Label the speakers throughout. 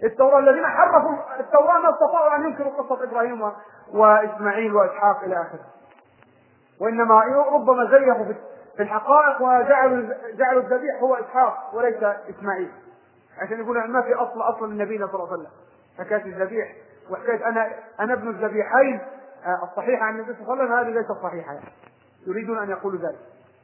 Speaker 1: التوراة الذين حرفوا التوراة ما استطاعوا أن ينكروا قصة إبراهيم وإسماعيل وإسحاق إلى آخره، وإنما ربما زيفوا في الحقائق وجعلوا الذبيح هو إسحاق وليس إسماعيل، عشان يقولوا ما في أصل للنبي صلى الله عليه وسلم. حكاية الذبيح وحكاية أنا ابن الذبيحين الصحيحة عن النبي صلى الله عليه وسلم هذه ليست صحيحة، يعني يريدون أن يقولوا ذلك.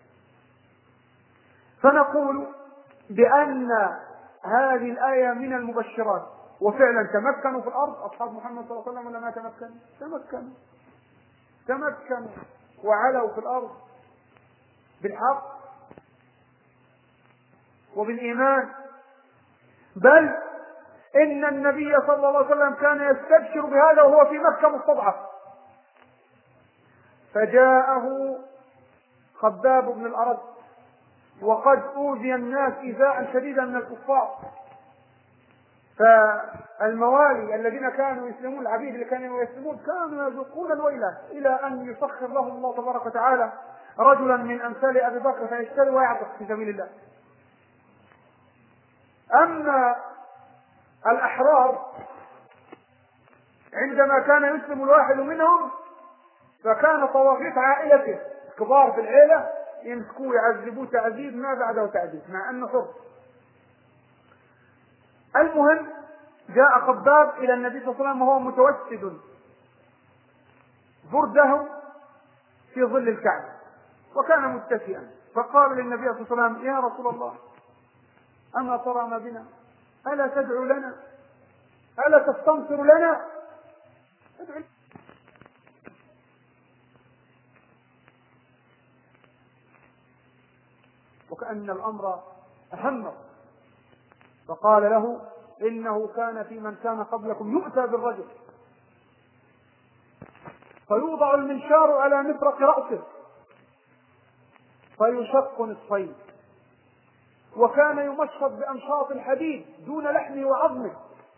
Speaker 1: فنقول بأن هذه الآية من المبشرات، وفعلا تمكنوا في الأرض أصحاب محمد صلى الله عليه وسلم ولا ما تمكنوا؟ تمكنوا وعلوا في الأرض بالحق وبالإيمان، بل إن النبي صلى الله عليه وسلم كان يستبشر بهذا وهو في مكة مستضعف، فجاءه خباب بن الأرد وقد أوذي الناس إيذاء شديدا من الكفار، فالموالي الذين كانوا يسلمون، العبيد اللي كانوا يسلمون، كانوا يذوقون الويلة إلى أن يسخر لهم الله تبارك وتعالى رجلا من أمثال أبي بكر فيشتري ويعتق في سبيل الله. أما الأحرار عندما كان يسلم الواحد منهم فكان طواغيت عائلته كبار في العيلة يمسكوه يعذبوه تعذيب ما بعده تعذيب مع أنه حر. المهم جاء خباب إلى النبي صلى الله عليه وسلم وهو متوسد برده في ظل الكعبة وكان متكئا، فقال للنبي صلى الله عليه وسلم يا رسول الله أما ترى ما بنا؟ ألا تدعو لنا؟ ألا تستنصر لنا؟ وكأن الأمر أهمه، فقال له إنه كان في من كان قبلكم يؤتى بالرجل فيوضع المنشار على مفرق رأسه فيشق نصفين، وكان يمشط بأمشاط الحديد دون لحمه وعظمه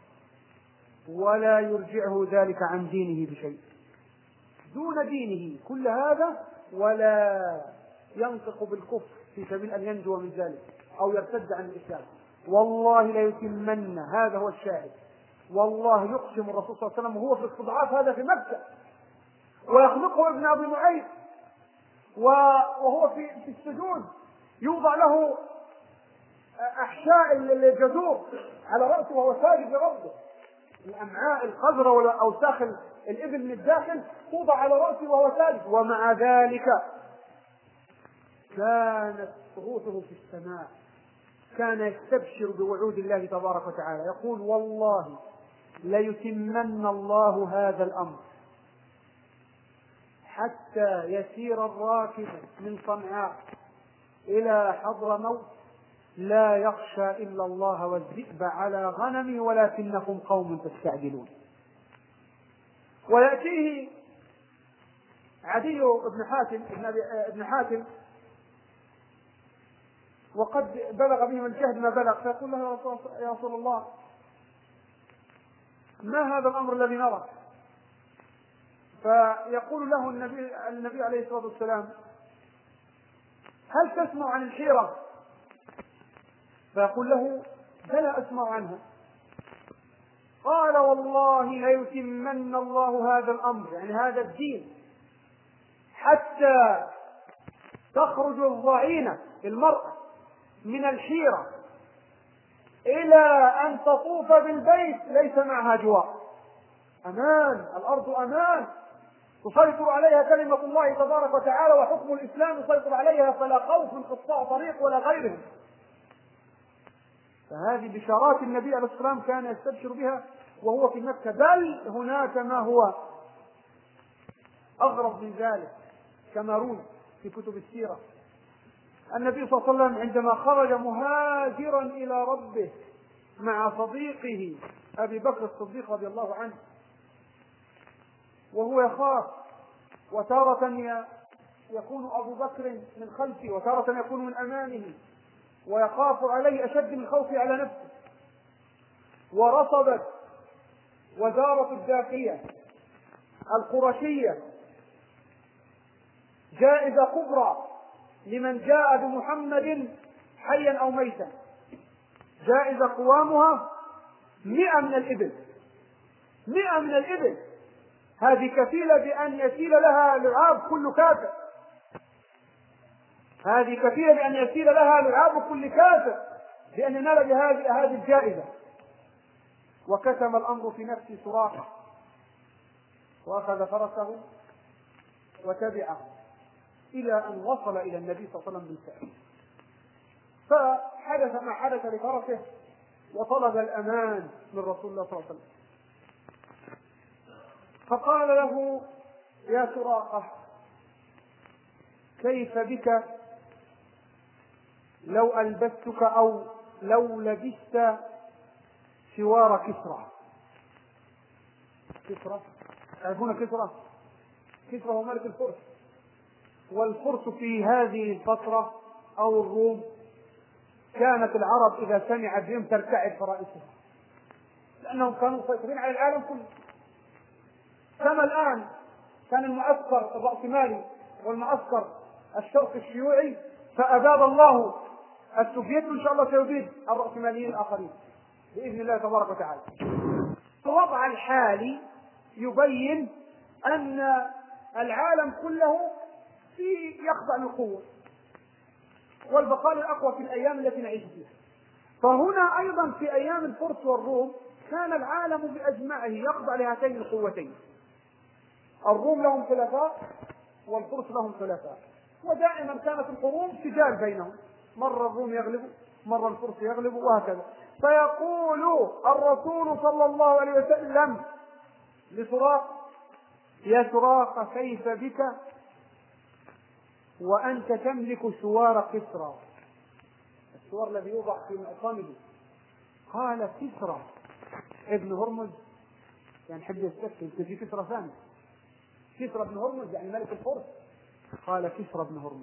Speaker 1: ولا يرجعه ذلك عن دينه بشيء، دون دينه كل هذا ولا ينطق بالكفر في سبيل أن ينجو من ذلك أو يرتد عن الإسلام. والله ليتمن، هذا هو الشاهد، والله يقسم الرسول صلى الله عليه وسلم وهو في الاستضعاف هذا في مكة ويخلقه ابن أبي معيط وهو في السجود يوضع له أحشاء الجذور على رأسه وهو ساجد لربه، الأمعاء القذرة والأوساخ الإبل من الداخل توضع على رأسه وهو ساجد، ومع ذلك كانت روحه في السماء، كان يستبشر بوعود الله تبارك وتعالى، يقول والله ليتمن الله هذا الأمر حتى يسير الراكب من صنعاء إلى حضرموت لا يخشى إلا الله والذئب على غنمه ولكنكم قوم تستعجلون. ويأتيه عدي بن حاتم وقد بلغ بهم الجهد ما بلغ، فيقول له يا رسول الله ما هذا الأمر الذي نرى؟ فيقول له النبي عليه الصلاة والسلام هل تسمع عن الحيرة؟ فيقول له بلى أسمع عنها. قال والله ليتمن الله هذا الأمر، يعني هذا الدين، حتى تخرج الضعينة المرأة من الحيرة إلى أن تطوف بالبيت ليس معها جوار، أمان، الأرض أمان تسيطر عليها كلمة الله تبارك وتعالى وحكم الإسلام يسيطر عليها، فلا خوف من قطاع طريق ولا غيرهم. فهذه بشارات النبي عليه الصلاة والسلام كان يستبشر بها وهو في مكة، بل هناك ما هو أغرب من ذلك كما روي في كتب السيرة. النبي صلى الله عليه وسلم عندما خرج مهاجرا إلى ربه مع صديقه أبي بكر الصديق رضي الله عنه وهو يخاف، وتارة يكون أبو بكر من خلفه وتارة يكون من أمامه ويخاف عليه أشد من خوفه على نفسه، ورصدت وزارة الداخلية القرشية جائزة كبرى لمن جاء بمحمد حيا أو ميتا، جائزة قوامها 100 من الإبل، 100 من الإبل، هذه كفيلة بأن يسيل لها لعاب كل كافر، هذه كفيلة بأن يسيل لها لعاب كل كافر بأن ينال بهذه الجائزة. وكتم الأمر في نفس سراقة، وأخذ فرسه وتبعه إلى أن وصل إلى النبي صلى الله عليه وسلم بالفعل. فحدث ما حدث لفرسه، وطلب الأمان من رسول الله صلى الله عليه وسلم. فقال له: يا سراقة، كيف بك لو ألبستك أو لو لبست سوار كسرى؟ كسرى، تعرفون كسرى؟ كسرى هو ملك الفرس، والفرس في هذه الفترة أو الروم كانت العرب إذا سمعت بهم ترتعد فرائسها، لأنهم كانوا مسيطرين على العالم كله. كما الآن كان المعسكر الرأسمالي والمعسكر الشرقي الشيوعي، فأباد الله السوفيت، وإن شاء الله سيبيد الرأسماليين الآخرين بإذن الله تبارك وتعالى. الوضع الحالي يبين أن العالم كله يخضع للقوة والبقاء الأقوى في الأيام التي نعيش فيها. فهنا أيضا في أيام الفرس والروم كان العالم بأجمعه يخضع لهاتين القوتين، الروم لهم حلفاء والفرس لهم حلفاء، ودائما كانت الحروب سجال بينهم، مرة الروم يغلب، مرة الفرس يغلب، وهكذا. فيقول الرسول صلى الله عليه وسلم لسراق: يا سراق، كيف بك وأنت تملك سوار كسرى، السوار الذي يوضع في معصمه. قال: كسرى ابن هرمز، يعني حب يستكشف في كسرى ثاني، كسرى ابن هرمز يعني ملك الفرس. قال: كسرى ابن هرمز.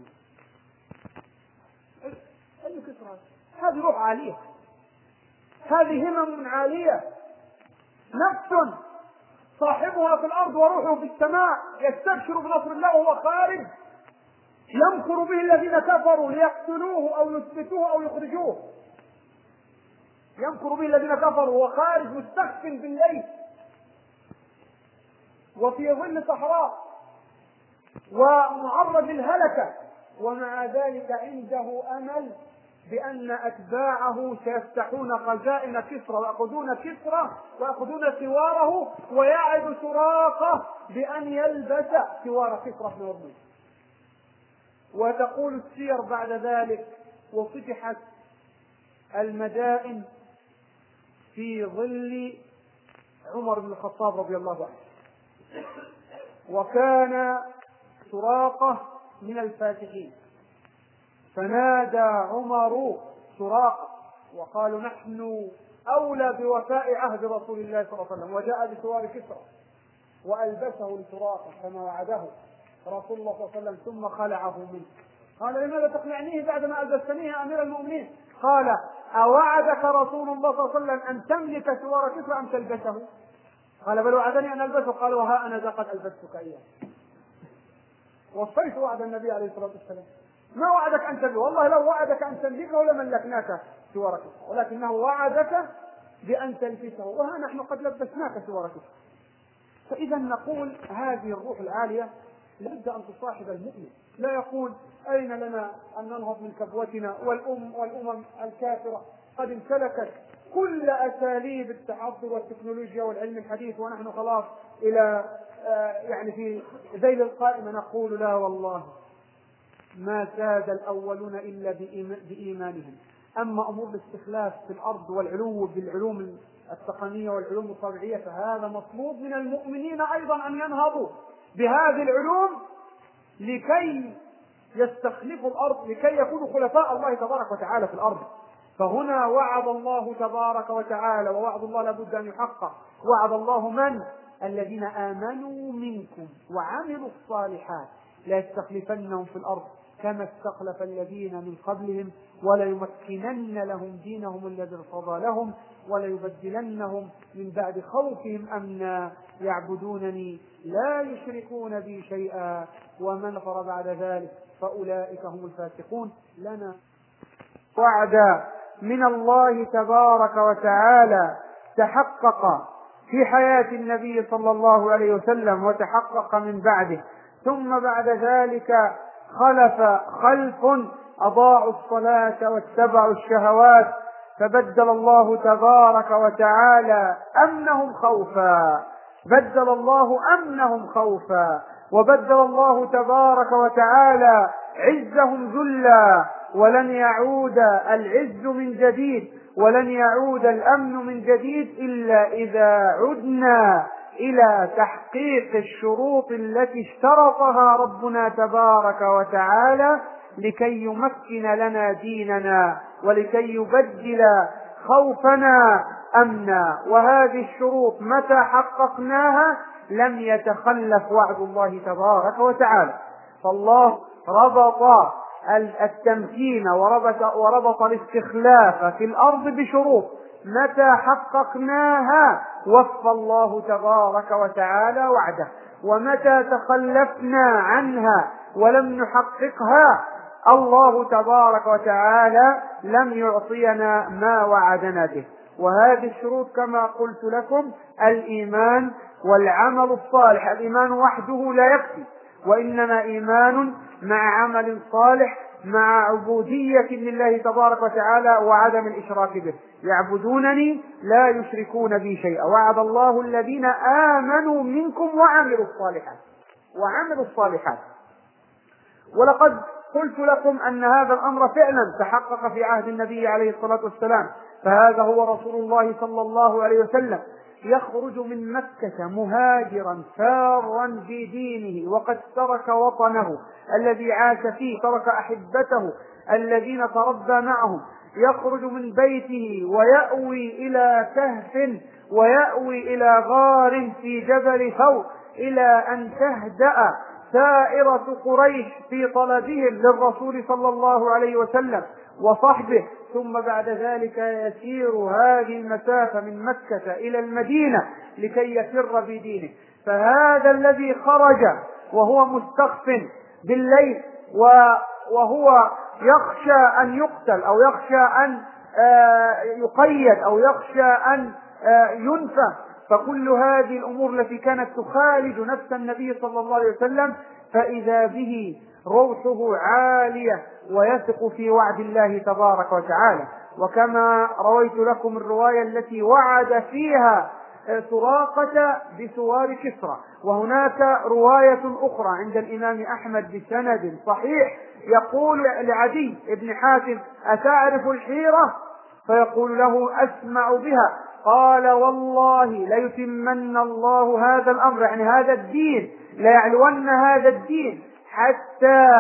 Speaker 1: أي كسرى؟ هذه روح عالية، هذه همم عالية، نفس صاحبها في الأرض وروحه في السماء، يستبشر بنصر الله وهو خارج، يمكر به الذين كفروا ليقتلوه أو يثبتوه أو يخرجوه، يمكر به الذين كفروا وهو خارج مستخف بالليل وفي ظل صحراء ومعرض للهلكة، ومع ذلك عنده أمل بأن أتباعه سيفتحون خزائن كسرى ويأخذون كسرى ويأخذون سواره، ويعد سراقة بأن يلبس سوار كسرى بن هرمز. وتقول السير بعد ذلك: وفتحت المدائن في ظل عمر بن الخطاب رضي الله عنه، وكان سراقة من الفاتحين، فنادى عمر سراقة وقالوا: نحن أولى بوفاء عهد رسول الله صلى الله عليه وسلم، وجاء بسوار كسرى وألبسه لسراقة كما وعده رسول الله صلى الله عليه وسلم، ثم خلعه منه. قال: لماذا تقنعنيه بعدما ألبستنيه يا أمير المؤمنين؟ قال: أوعدك رسول الله صلى الله عليه وسلم أن تملك سوار كسرى أم تلبسه؟ قال: بل وعدني أن ألبسه. قال: وها أنا ذا قد ألبستك إياه. وفيت وعد النبي عليه الصلاة والسلام، ما وعدك أن تملكه، والله لو وعدك أن تملكه لملكناك سوار كسرى، ولكنه وعدك بأن تلبسه، وها نحن قد لبسناك سوار كسرى. فإذا نقول هذه الروح العالية لابد أن تصاحب المؤمن، لا يقول: أين لنا أن ننهض من كبوتنا، والأمم الكافرة قد امتلكت كل أساليب التحضر والتكنولوجيا والعلم الحديث، ونحن خلاص إلى يعني في ذيل القائمة. نقول: لا والله، ما ساد الأولون إلا بإيمانهم. أما أمور الاستخلاف في الأرض والعلو بالعلوم التقنية والعلوم الطبيعية فهذا مطلوب من المؤمنين أيضا أن ينهضوا بهذه العلوم لكي يستخلفوا الأرض، لكي يكونوا خلفاء الله تبارك وتعالى في الأرض. فهنا وعد الله تبارك وتعالى، ووعد الله لابد أن يحقق. وعد الله من؟ الذين آمنوا منكم وعملوا الصالحات لا يستخلفنهم في الأرض كما استخلف الذين من قبلهم وليمكنن لهم دينهم الذي ارتضى لهم وليبدلنهم من بعد خوفهم أمنا يعبدونني لا يشركون بي شيئا ومن كفر بعد ذلك فأولئك هم الفاسقون. لنا وعد من الله تبارك وتعالى تحقق في حياة النبي صلى الله عليه وسلم وتحقق من بعده، ثم بعد ذلك خلف أضاعوا الصلاة واتبعوا الشهوات، فبدل الله تبارك وتعالى أمنهم خوفا، بدل الله أمنهم خوفا، وبدل الله تبارك وتعالى عزهم ذلا، ولن يعود العز من جديد ولن يعود الأمن من جديد إلا إذا عدنا إلى تحقيق الشروط التي اشترطها ربنا تبارك وتعالى لكي يمكن لنا ديننا ولكي يبدل خوفنا أمنا. وهذه الشروط متى حققناها لم يتخلف وعد الله تبارك وتعالى. فالله ربط التمكين وربط الاستخلاف في الأرض بشروط، متى حققناها وفى الله تبارك وتعالى وعده، ومتى تخلفنا عنها ولم نحققها الله تبارك وتعالى لم يعطينا ما وعدنا به. وهذه الشروط كما قلت لكم الإيمان والعمل الصالح. الإيمان وحده لا يكفي، وإنما إيمان مع عمل صالح مع عبودية لله تبارك وتعالى وعدم الإشراك به. يعبدونني لا يشركون بي شيئا، وعد الله الذين آمنوا منكم وعملوا الصالحات. ولقد قلت لكم أن هذا الأمر فعلا تحقق في عهد النبي عليه الصلاة والسلام، فهذا هو رسول الله صلى الله عليه وسلم يخرج من مكة مهاجرا فارا بدينه، وقد ترك وطنه الذي عاش فيه، ترك أحبته الذين تربى معهم، يخرج من بيته ويأوي إلى كهف ويأوي إلى غار في جبل ثور إلى أن تهدأ سائرة قريش في طلبهم للرسول صلى الله عليه وسلم وصحبه، ثم بعد ذلك يسير هذه المسافة من مكة إلى المدينة لكي يفر بدينه. فهذا الذي خرج وهو مستخف بالليل وهو يخشى أن يقتل أو يخشى أن يقيد أو يخشى أن ينفى، فكل هذه الأمور التي كانت تخالج نفس النبي صلى الله عليه وسلم فإذا به روحه عالية ويثق في وعد الله تبارك وتعالى. وكما رويت لكم الرواية التي وعد فيها سراقة بسوار كسرى، وهناك رواية أخرى عند الإمام أحمد بسند صحيح يقول لعدي بن حاتم: أتعرف الحيرة؟ فيقول له: أسمع بها. قال: والله ليتمن الله هذا الأمر، يعني هذا الدين، ليعلون هذا الدين حتى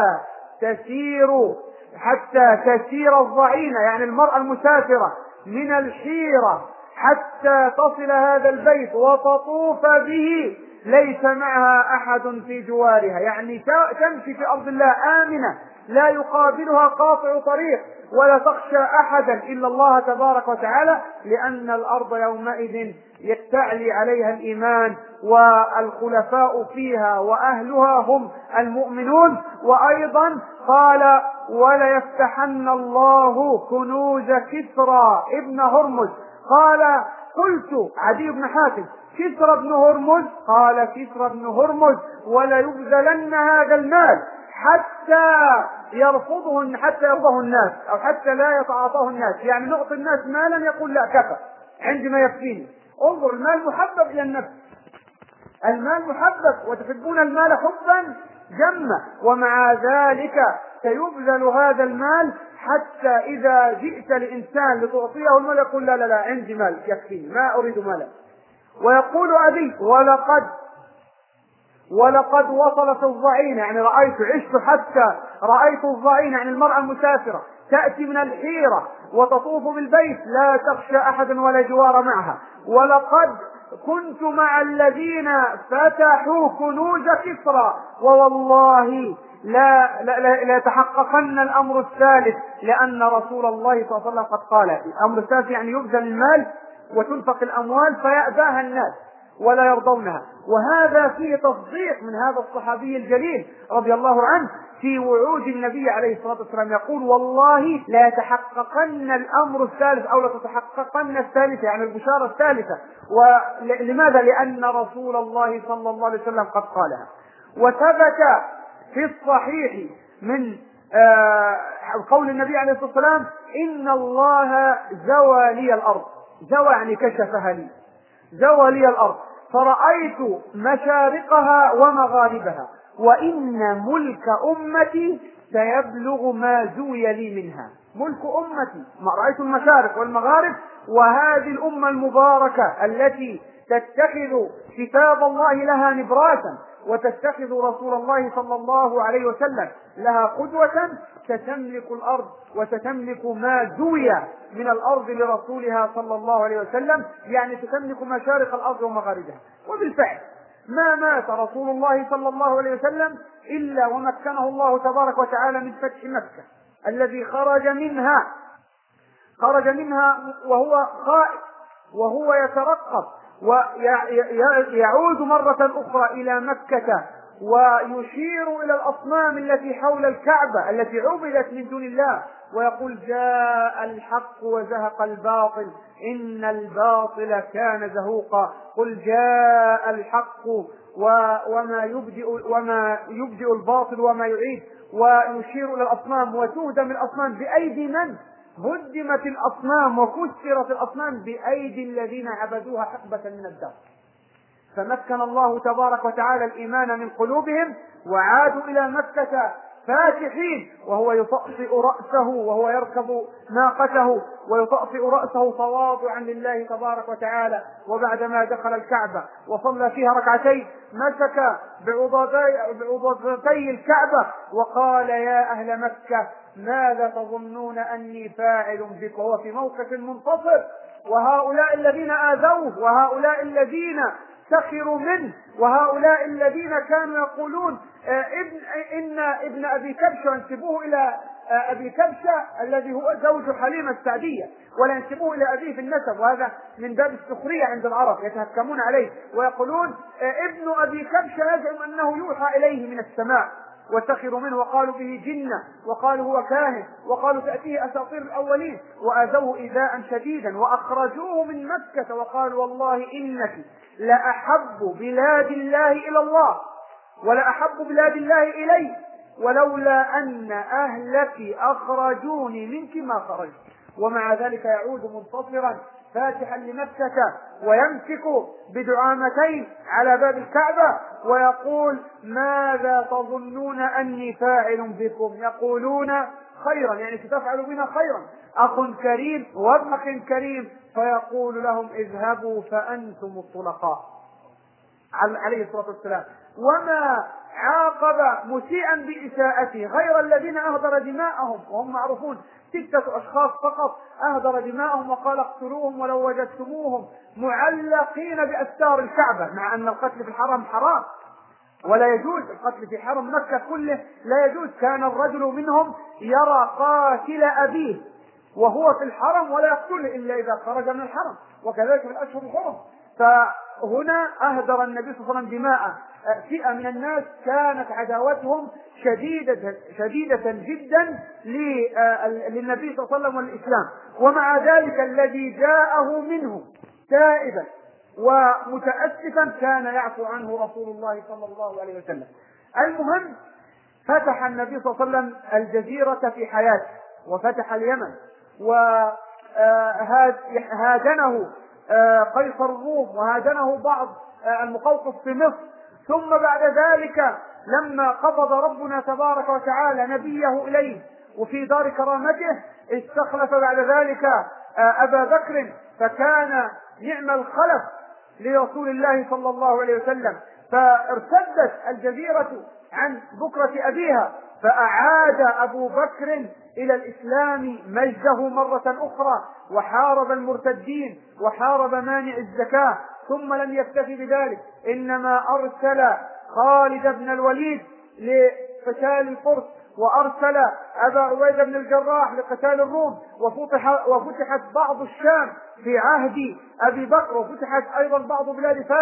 Speaker 1: تسير الضعينة، يعني المرأة المسافرة، من الحيرة حتى تصل هذا البيت وتطوف به ليس معها أحد في جوارها، يعني تمشي في أرض الله آمنة لا يقابلها قاطع طريق ولا تخشى أحدا إلا الله تبارك وتعالى، لأن الأرض يومئذ يستعلي عليها الإيمان والخلفاء فيها وأهلها هم المؤمنون. وأيضا قال: وليفتحن الله كنوز كسرى ابن هرمز. قال: قلت عدي بن حاتم: كسرى بن هرمز؟ قال: كسرى بن هرمز، وليبذلن هذا المال حتى يرفضه الناس أو حتى لا يتعاطاه الناس، يعني نعطي الناس مالا يقول لا كفى عندما يكفيني. انظر، المال محبب إلى النفس، المال محبب، وتحبون المال حبا جما، ومع ذلك سيبذل هذا المال حتى إذا جئت لإنسان لتعطيه المال يقول لا لا لا عندي مال يكفيني ما أريد مالا. ويقول أبي: ولقد وصلت الضعينة، يعني عشت حتى رأيت الضعينة، يعني المرأة المسافرة، تأتي من الحيرة وتطوف بالبيت لا تخشى أحدا ولا جوار معها. ولقد كنت مع الذين فتحوا كنوز كسرى، ووالله لا يتحققن الأمر الثالث، لأن رسول الله صلى الله عليه وسلم قد قال: الأمر الثالث يعني يبذل المال وتنفق الأموال فيأباها الناس. ولا يرضونها. وهذا فيه تصديق من هذا الصحابي الجليل رضي الله عنه في وعود النبي عليه الصلاة والسلام، يقول: والله لا يتحققن الأمر الثالث أو لتتحققن الثالثة، يعني البشارة الثالثة. ولماذا؟ لأن رسول الله صلى الله عليه وسلم قد قالها. وثبت في الصحيح من قول النبي عليه الصلاة والسلام: إن الله زوى لي الأرض. زوى يعني كشفها لي، زوى لي الأرض فرأيت مشارقها ومغاربها، وإن ملك أمتي سيبلغ ما زوي لي منها. ملك أمتي، ما رأيت المشارق والمغارب، وهذه الأمة المباركة التي تتخذ كتاب الله لها نبراسا وتتخذ رسول الله صلى الله عليه وسلم لها قدوة، ستملك الأرض وستملك ما زوي من الأرض لرسولها صلى الله عليه وسلم، يعني ستملك مشارق الأرض ومغاربها. وبالفعل ما مات رسول الله صلى الله عليه وسلم إلا ومكنه الله تبارك وتعالى من فتح مكة الذي خرج منها وهو خائف وهو يترقب، ويعود مرة أخرى إلى مكة ويشير إلى الأصنام التي حول الكعبة التي عبدت من دون الله، ويقول: جاء الحق وزهق الباطل إن الباطل كان زهوقا. قل جاء الحق وما يبدئ الباطل وما يعيد. ويشير إلى الأصنام وتهدم الأصنام بأيدي من؟ هدمت الأصنام وكسرت الأصنام بأيدي الذين عبدوها حقبة من الدهر. فمكن الله تبارك وتعالى الإيمان من قلوبهم وعادوا إلى مكة فاتحين، وهو يطأطئ رأسه وهو يركب ناقته ويطأطئ رأسه تواضعا لله تبارك وتعالى. وبعدما دخل الكعبة وصلى فيها ركعتين مسك بعضدتي الكعبة وقال: يا أهل مكة ماذا تظنون أني فاعل بكم؟ وهو في موقف منتصر، وهؤلاء الذين آذوه وهؤلاء الذين سخروا منه وهؤلاء الذين كانوا يقولون إن ابن أبي كبشة، ينسبوه إلى أبي كبشة الذي هو زوج حليمة السعدية، ولا ينسبوه إلى أبيه في النسب، وهذا من باب السخرية عند العرب، يتهكمون عليه ويقولون ابن أبي كبشة يزعم أنه يوحى إليه من السماء، وسخروا منه وقالوا به جنة وقالوا هو كاهن وقالوا تأتيه أساطير الأولين، وآذوه إيذاء شديدا وأخرجوه من مكة وقالوا: والله إنك لأحب بلاد الله إلى الله ولأحب بلاد الله إلي، ولولا أن أهلك أخرجوني منك ما خرجت. ومع ذلك يعود منتصرا فاتحا لمكة ويمسك بدعامتين على باب الكعبة ويقول: ماذا تظنون أني فاعل بكم؟ يقولون: خيرا، يعني ستفعل بنا خيرا، أخ كريم وابن أخ كريم. فيقول لهم: اذهبوا فأنتم الطلقاء عليه الصلاة والسلام. وما عاقب مسيئا بإساءته غير الذين أهدر دماءهم، وهم معروفون 6 أشخاص فقط أهدر دماءهم وقال: اقتلوهم ولو وجدتموهم معلقين بأستار الكعبة، مع أن القتل في الحرم حرام ولا يجوز، القتل في حرم مكة كله لا يجوز. كان الرجل منهم يرى قاتل أبيه وهو في الحرم ولا يقتله إلا إذا خرج من الحرم، وكذلك في الأشهر الحرم. فهنا أهدر النبي صلى الله عليه وسلم دماء فئة من الناس كانت عداوتهم شديدة جدا للنبي صلى الله عليه وسلم والإسلام، ومع ذلك الذي جاءه منه تائبا ومتأسفا كان يعفو عنه رسول الله صلى الله عليه وسلم. المهم، فتح النبي صلى الله عليه وسلم الجزيرة في حياته وفتح اليمن، وهادنه قيصر الروم وهادنه بعض المقوقس في مصر. ثم بعد ذلك لما قبض ربنا تبارك وتعالى نبيه إليه وفي دار كرامته استخلف بعد ذلك أبا بكر، فكان نعم الخلف لرسول الله صلى الله عليه وسلم، فارتدت الجزيرة عن بكرة أبيها، فأعاد أبو بكر إلى الإسلام مجده مرة أخرى وحارب المرتدين وحارب مانع الزكاة. ثم لم يكتفي بذلك، إنما أرسل خالد بن الوليد لقتال الفرس، وأرسل أبا عبيدة بن الجراح لقتال الروم، وفتحت بعض الشام في عهد أبي بكر، وفتحت أيضا بعض بلاد فارس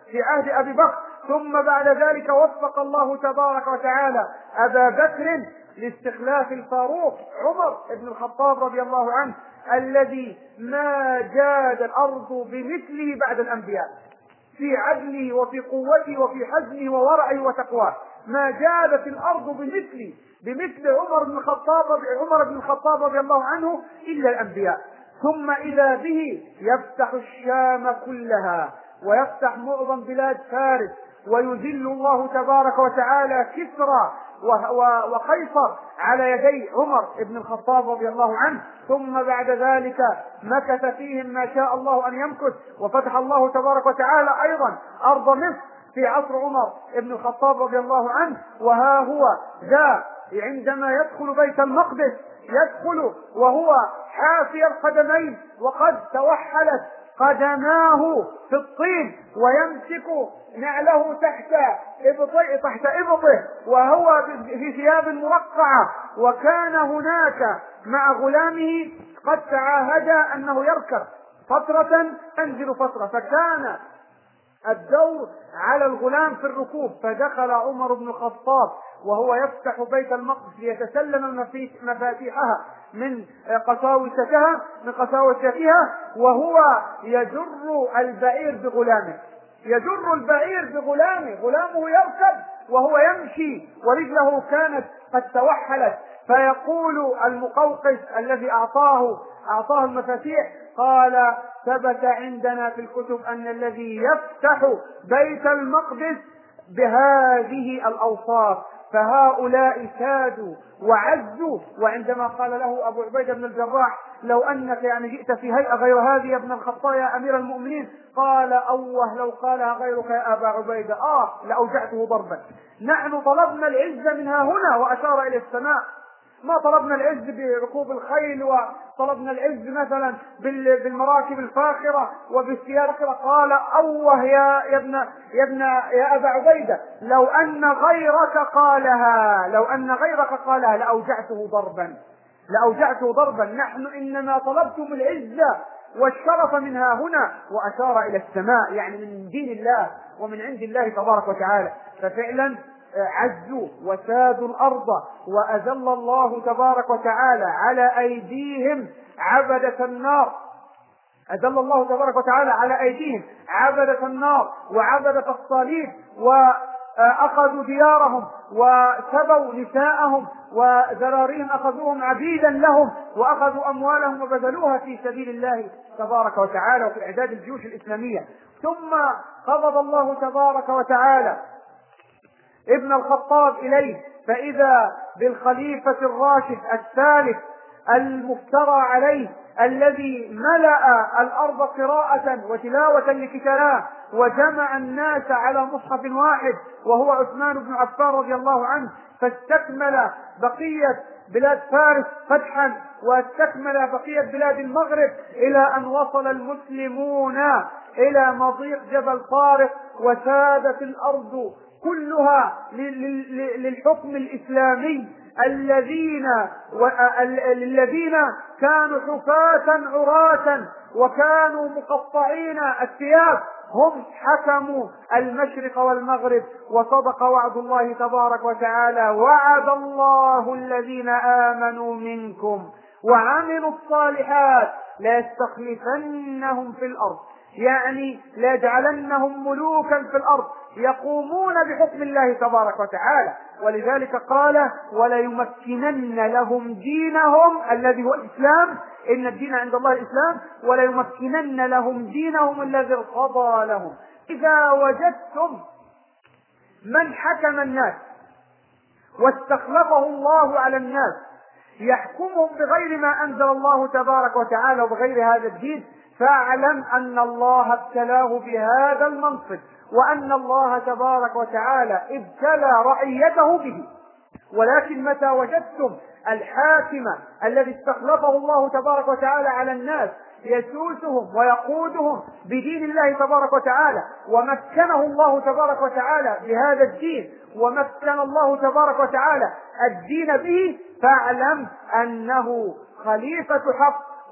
Speaker 1: في عهد أبي بكر، ثم بعد ذلك وفق الله تبارك وتعالى أبا بكر لاستخلاف الفاروق عمر بن الخطاب رضي الله عنه، الذي ما جاد الأرض بمثله بعد الأنبياء في عدله وفي قوته وفي حزمه وورعه وتقواه. ما جادت الأرض بمثل عمر بن الخطاب رضي الله عنه إلا الأنبياء. ثم إذا به يفتح الشام كلها ويفتح معظم بلاد فارس، ويذل الله تبارك وتعالى كسرى وقيصر على يدي عمر بن الخطاب رضي الله عنه. ثم بعد ذلك مكث فيهم ما شاء الله أن يمكث، وفتح الله تبارك وتعالى أيضا أرض مصر في عصر عمر بن الخطاب رضي الله عنه. وها هو ذا عندما يدخل بيت المقدس يدخل وهو حافي القدمين وقد توحلت قدماه في الطين، ويمسك نعله تحت إبطه وهو في ثياب مرقعة. وكان هناك مع غلامه قد تعاهد أنه يركب فترة ينزل فترة، فكان الدور على الغلام في الركوب. فدخل عمر بن الخطاب وهو يفتح بيت المقدس ليتسلم مفاتيحها من قساوتها، وهو يجر البعير بغلامه، غلامه يركب وهو يمشي ورجله كانت قد توحلت. فيقول المقوقس الذي أعطاه المفاتيح قال: ثبت عندنا في الكتب أن الذي يفتح بيت المقدس بهذه الأوصاف، فهؤلاء سادوا وعزوا. وعندما قال له أبو عبيدة بن الجراح: لو أنك جئت في هيئة غير هذه يا ابن الخطاب يا أمير المؤمنين، قال: أوه لو قالها غيرك يا أبا عبيدة لأوجعته ضربا. نحن طلبنا العزة منها هنا، وأشار إلى السماء. ما طلبنا العز بركوب الخيل، وطلبنا العز مثلا بالمراكب الفاخرة وبالسيارة. قال: أوه يا أبا عبيدة لو أن غيرك قالها لأوجعته ضربا. نحن إنما طلبتم العزة والشرف منها هنا. وأشار إلى السماء، يعني من دين الله ومن عند الله تبارك وتعالى. ففعلا عزوا وسادوا الأرض، وأذل الله تبارك وتعالى على أيديهم عبدة النار. أذل الله تبارك وتعالى على أيديهم عبدة النار وعبدة الصليب، وأخذوا ديارهم وسبوا نساءهم وذراريهم، أخذوهم عبيدا لهم، وأخذوا أموالهم وبذلوها في سبيل الله تبارك وتعالى وفي إعداد الجيوش الإسلامية. ثم قبض الله تبارك وتعالى ابن الخطاب إليه، فإذا بالخليفة الراشد الثالث المفترى عليه، الذي ملأ الأرض قراءة وتلاوة لكتابه وجمع الناس على مصحف واحد، وهو عثمان بن عفان رضي الله عنه. فاستكمل بقية بلاد فارس فتحا، واستكمل بقية بلاد المغرب، إلى أن وصل المسلمون إلى مضيق جبل طارق، وسادت الأرض كلها للحكم الإسلامي. الذين كانوا حفاة عراة وكانوا مقطعين الثياب هم حكموا المشرق والمغرب. وصدق وعد الله تبارك وتعالى: وعد الله الذين آمنوا منكم وعملوا الصالحات ليستخلفنهم في الأرض، يعني ليجعلنهم ملوكا في الأرض يقومون بحكم الله تبارك وتعالى. ولذلك قال: وليمكنن لهم دينهم الذي هو الإسلام، إن الدين عند الله الإسلام، وليمكنن لهم دينهم الذي ارتضى لهم. إذا وجدتم من حكم الناس واستخلفه الله على الناس يحكمهم بغير ما أنزل الله تبارك وتعالى وبغير هذا الدين، فاعلم أن الله ابتلاه بهذا المنصب، وأن الله تبارك وتعالى ابتلى رعيته به. ولكن متى وجدتم الحاكم الذي استخلفه الله تبارك وتعالى على الناس يسوسهم ويقودهم بدين الله تبارك وتعالى، ومكنه الله تبارك وتعالى بهذا الدين، ومكن الله تبارك وتعالى الدين به، فاعلم أنه خليفة حق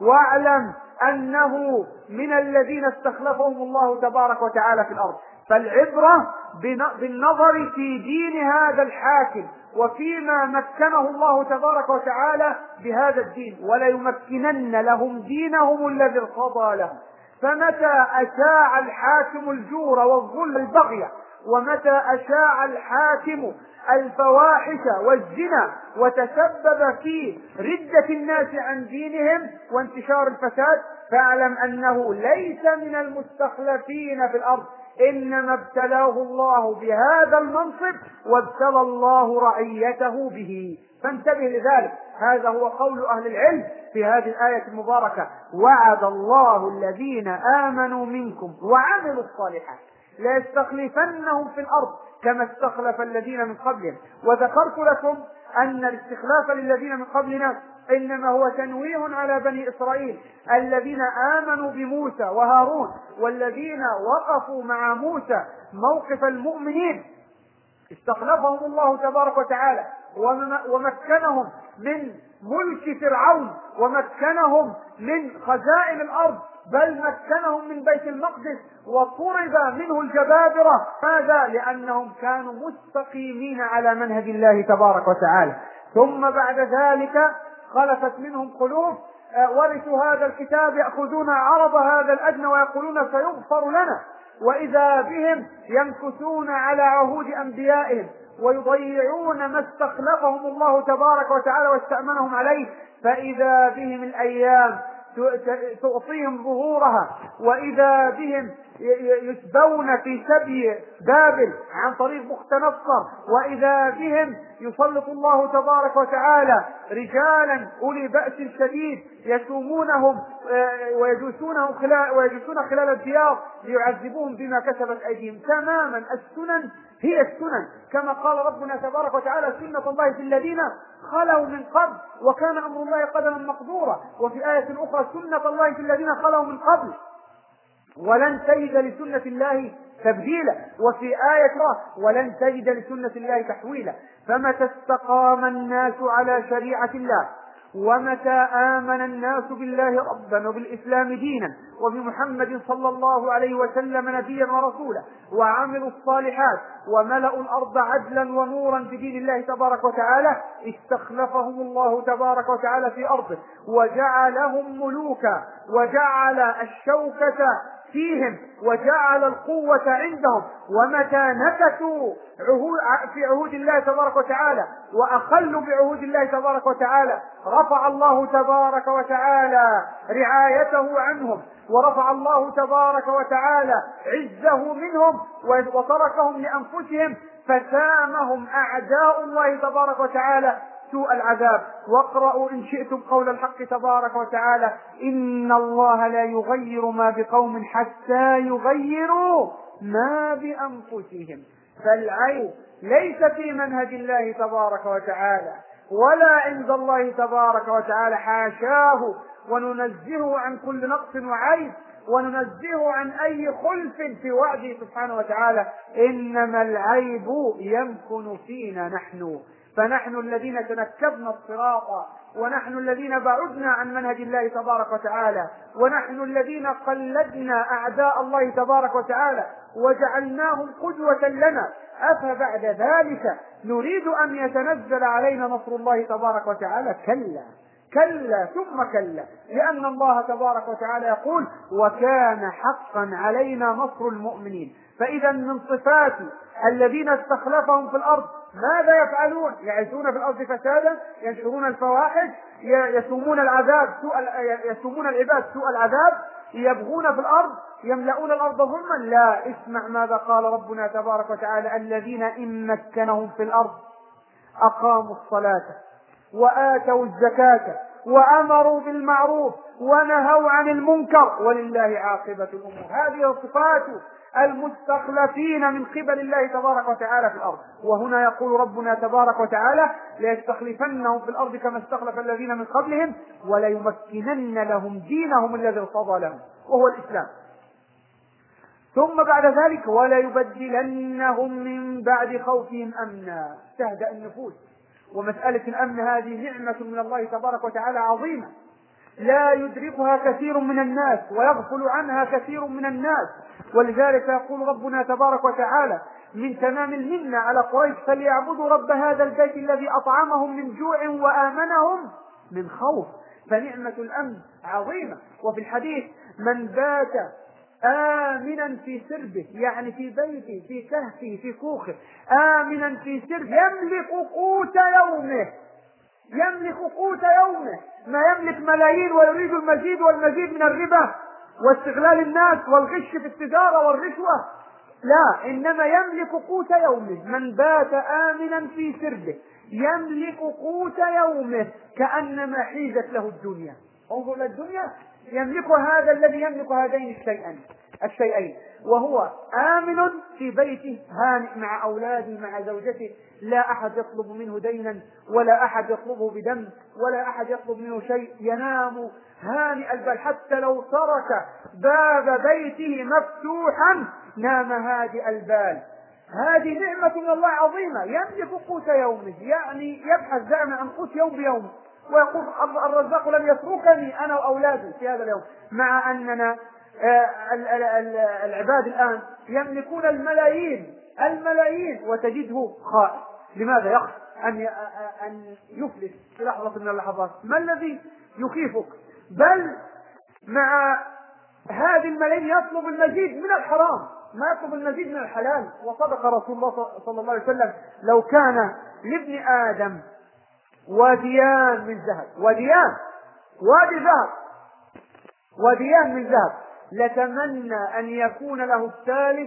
Speaker 1: واعلم أنه من الذين استخلفهم الله تبارك وتعالى في الأرض. فالعبرة بالنظر في دين هذا الحاكم وفيما مكنه الله تبارك وتعالى بهذا الدين، وليمكنن لهم دينهم الذي ارتضى لهم. فمتى أشاع الحاكم الجور والظلم البغي، ومتى أشاع الحاكم الفواحش والزنا وتسبب في ردة الناس عن دينهم وانتشار الفساد، فاعلم أنه ليس من المستخلفين في الأرض، إنما ابتلاه الله بهذا المنصب وابتلى الله رعيته به. فانتبه لذلك. هذا هو قول أهل العلم في هذه الآية المباركة: وعد الله الذين آمنوا منكم وعملوا الصالحات ليستخلفنهم في الأرض كما استخلف الذين من قبلهم. وذكرت لكم أن الاستخلاف للذين من قبلنا إنما هو تنويه على بني إسرائيل الذين آمنوا بموسى وهارون، والذين وقفوا مع موسى موقف المؤمنين استخلفهم الله تبارك وتعالى ومكنهم من ملك فرعون، ومكنهم من خزائن الأرض، بل مكنهم من بيت المقدس وطرد منه الجبابرة. ماذا؟ لأنهم كانوا مستقيمين على منهج الله تبارك وتعالى. ثم بعد ذلك خلفت منهم قلوب ورثوا هذا الكتاب يأخذون عرض هذا الأدنى ويقولون سيغفر لنا، وإذا بهم يمكثون على عهود أنبيائهم ويضيعون ما استخلفهم الله تبارك وتعالى واستأمنهم عليه. فإذا بهم الأيام تعطيهم ظهورها، وإذا بهم يسبون في سبي بابل عن طريق بخت نصر، وإذا بهم يسلط الله تبارك وتعالى رجالا أولي بأس شديد يسومونهم ويجلسون خلال الديار ليعذبوهم بما كسبت أيديهم. تماما السنن هي السنن، كما قال ربنا تبارك وتعالى: سنة الله في الذين خلوا من قبل وكان أمر الله قدرا مقدورا. وفي آية أخرى: سنة الله في الذين خلوا من قبل ولن تجد لسنة الله تبديلا. وفي آية أخرى: ولن تجد لسنة الله تحويلا. فمتى استقام الناس على شريعة الله، ومتى آمن الناس بالله ربا وبالإسلام دينا وبمحمد صلى الله عليه وسلم نبيا ورسولا، وعملوا الصالحات وملأوا الأرض عدلا ونورا بدين الله تبارك وتعالى، استخلفهم الله تبارك وتعالى في أرضه وجعلهم ملوكا، وجعل الشوكة فيهم وجعل القوة عندهم. ومتى نكثوا في عهود الله تبارك وتعالى وأخلوا بعهود الله تبارك وتعالى، رفع الله تبارك وتعالى رعايته عنهم، ورفع الله تبارك وتعالى عزه منهم وتركهم لأنفسهم، فسامهم أعداء الله تبارك وتعالى سوء العذاب. واقرأوا إن شئتم قول الحق تبارك وتعالى: إن الله لا يغير ما بقوم حتى يغيروا ما بأنفسهم. فالعيب ليس في منهج الله تبارك وتعالى ولا عند الله تبارك وتعالى، حاشاه، وننزهه عن كل نقص وعيب، وننزهه عن أي خلف في وعده سبحانه وتعالى. إنما العيب يمكن فينا نحن، فنحن الذين تنكبنا الصراط، ونحن الذين بعدنا عن منهج الله تبارك وتعالى، ونحن الذين قلدنا أعداء الله تبارك وتعالى وجعلناهم قدوة لنا. أفبعد ذلك نريد أن يتنزل علينا نصر الله تبارك وتعالى؟ كلا كلا ثم كلا، لأن الله تبارك وتعالى يقول: وكان حقا علينا نصر المؤمنين. فإذا من صفات الذين استخلفهم في الأرض ماذا يفعلون؟ يعيشون في الأرض فسادا، ينشرون الفواحش، يسومون العباد سوء العذاب، يبغون في الأرض، يملؤون الأرض ظلما. لا، اسمع ماذا قال ربنا تبارك وتعالى: الذين إن مكنهم في الأرض أقاموا الصلاة وآتوا الزكاة وأمروا بالمعروف ونهوا عن المنكر ولله عاقبة الأمور. هذه صفات المستخلفين من قبل الله تبارك وتعالى في الأرض. وهنا يقول ربنا تبارك وتعالى: ليستخلفنهم في الأرض كما استخلف الذين من قبلهم وليمكنن لهم دينهم الذي ارتضى لهم وهو الإسلام. ثم بعد ذلك: وليبدلنهم من بعد خوفهم أمنا. تهدأ النفوس. ومسألة الأمن هذه نعمة من الله تبارك وتعالى عظيمة، لا يدركها كثير من الناس ويغفل عنها كثير من الناس. ولذلك يقول ربنا تبارك وتعالى من تمام المنة على قريش: فليعبدوا رب هذا البيت الذي أطعمهم من جوع وآمنهم من خوف. فنعمة الأمن عظيمة. وفي الحديث: من بات آمنا في سربه، يعني في بيته، في كهفه، في كوخه، آمنا في سربه، يملك قوت يومه، يملك قوت يومه، ما يملك ملايين ويريد المزيد والمزيد من الربا واستغلال الناس والغش في التجارة والرشوة، لا، إنما يملك قوت يومه. من بات آمنا في سربه يملك قوت يومه كأنما حيزت له الدنيا. انظر إلى الدنيا، يملك هذا الذي يملك هذين الشيئين، وهو آمن في بيته، هانئ مع أولاده، مع زوجته، لا أحد يطلب منه دينا، ولا أحد يطلبه بدم، ولا أحد يطلب منه شيء، ينام هانئ البال، حتى لو ترك باب بيته مفتوحا نام هادئ البال. هذه نعمة من الله عظيمة. يملك قوت يومه، يعني يبحث دائما عن قوت يوم بيوم، ويقول: الرزاق لم يتركني أنا وأولادي في هذا اليوم. مع أننا العباد الآن يملكون الملايين وتجده خائف. لماذا؟ يخشى أن يفلس في لحظة من اللحظات. ما الذي يخيفك؟ بل مع هذه الملايين يطلب المزيد من الحرام، ما يطلب المزيد من الحلال. وصدق رسول الله صلى الله عليه وسلم: لو كان لابن آدم واديان من ذهب، واديان من ذهب، لتمنى أن يكون له الثالث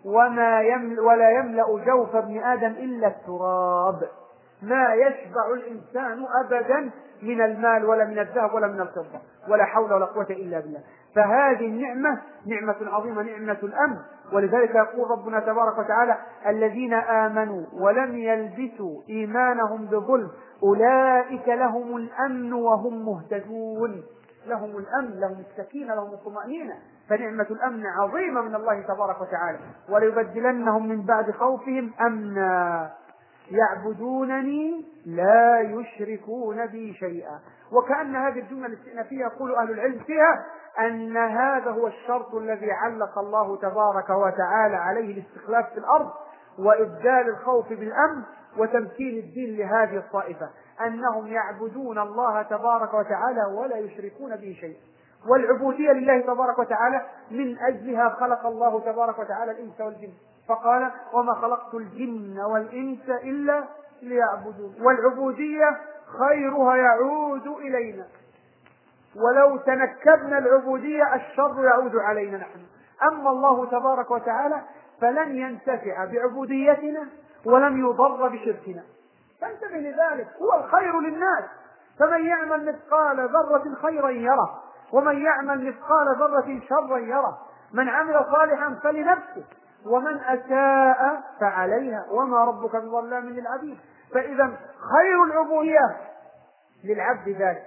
Speaker 1: ولا يملأ جوف ابن آدم إلا التراب. ما يشبع الإنسان أبدا من المال ولا من الذهب ولا من الفضة، ولا حول ولا قوة إلا بالله. فهذه النعمة نعمة عظيمة، نعمة الأمن. ولذلك يقول ربنا تبارك وتعالى: الذين آمنوا ولم يلبسوا إيمانهم بظلم أولئك لهم الأمن وهم مهتدون. لهم الأمن، لهم السكينة، لهم الطمأنينة. فنعمة الأمن عظيمة من الله تبارك وتعالى. وليبدلنهم من بعد خوفهم أمنا يعبدونني لا يشركون بي شيئا. وكأن هذه الجملة الاستئنافية يقول أهل العلم فيها أن هذا هو الشرط الذي علق الله تبارك وتعالى عليه الاستخلاف في الأرض، وإبدال الخوف بالأمن، وتمكين الدين لهذه الطائفة، أنهم يعبدون الله تبارك وتعالى ولا يشركون به شيئا. والعبودية لله تبارك وتعالى من أجلها خلق الله تبارك وتعالى الإنس والجن، فقال: وما خلقت الجن والإنس إلا ليعبدون. والعبودية خيرها يعود إلينا، ولو تنكبنا العبودية الشر يعود علينا نحن. أما الله تبارك وتعالى فلن ينتفع بعبوديتنا ولم يضر بشركنا. فانتبه لذلك، هو الخير للناس. فمن يعمل مثقال ذرة خيرا يره، ومن يعمل مثقال ذرة شرا يره. من عمل صالحا فلنفسه، ومن أساء فعليها، وما ربك بظلام للعبيد. فإذا خير العبودية للعبد ذاته،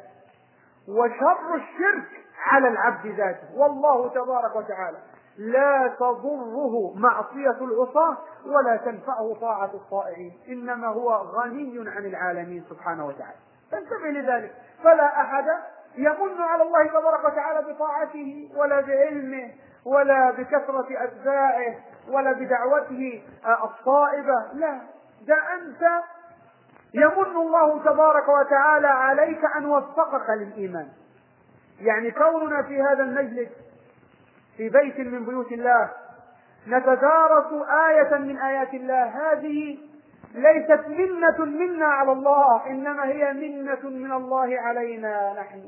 Speaker 1: وشر الشرك على العبد ذاته. والله تبارك وتعالى لا تضره معصية العصاة ولا تنفعه طاعة الطائعين، إنما هو غني عن العالمين سبحانه وتعالى. فانتبه لذلك. فلا أحد يمن على الله تبارك وتعالى بطاعته ولا بعلمه ولا بكثرة أتباعه ولا بدعوته الصائبة، لا، ده أنت يمن الله تبارك وتعالى عليك أن وفقك للإيمان. يعني كوننا في هذا المجلس في بيت من بيوت الله نتدارس آية من آيات الله، هذه ليست منة منا على الله، إنما هي منة من الله علينا نحن.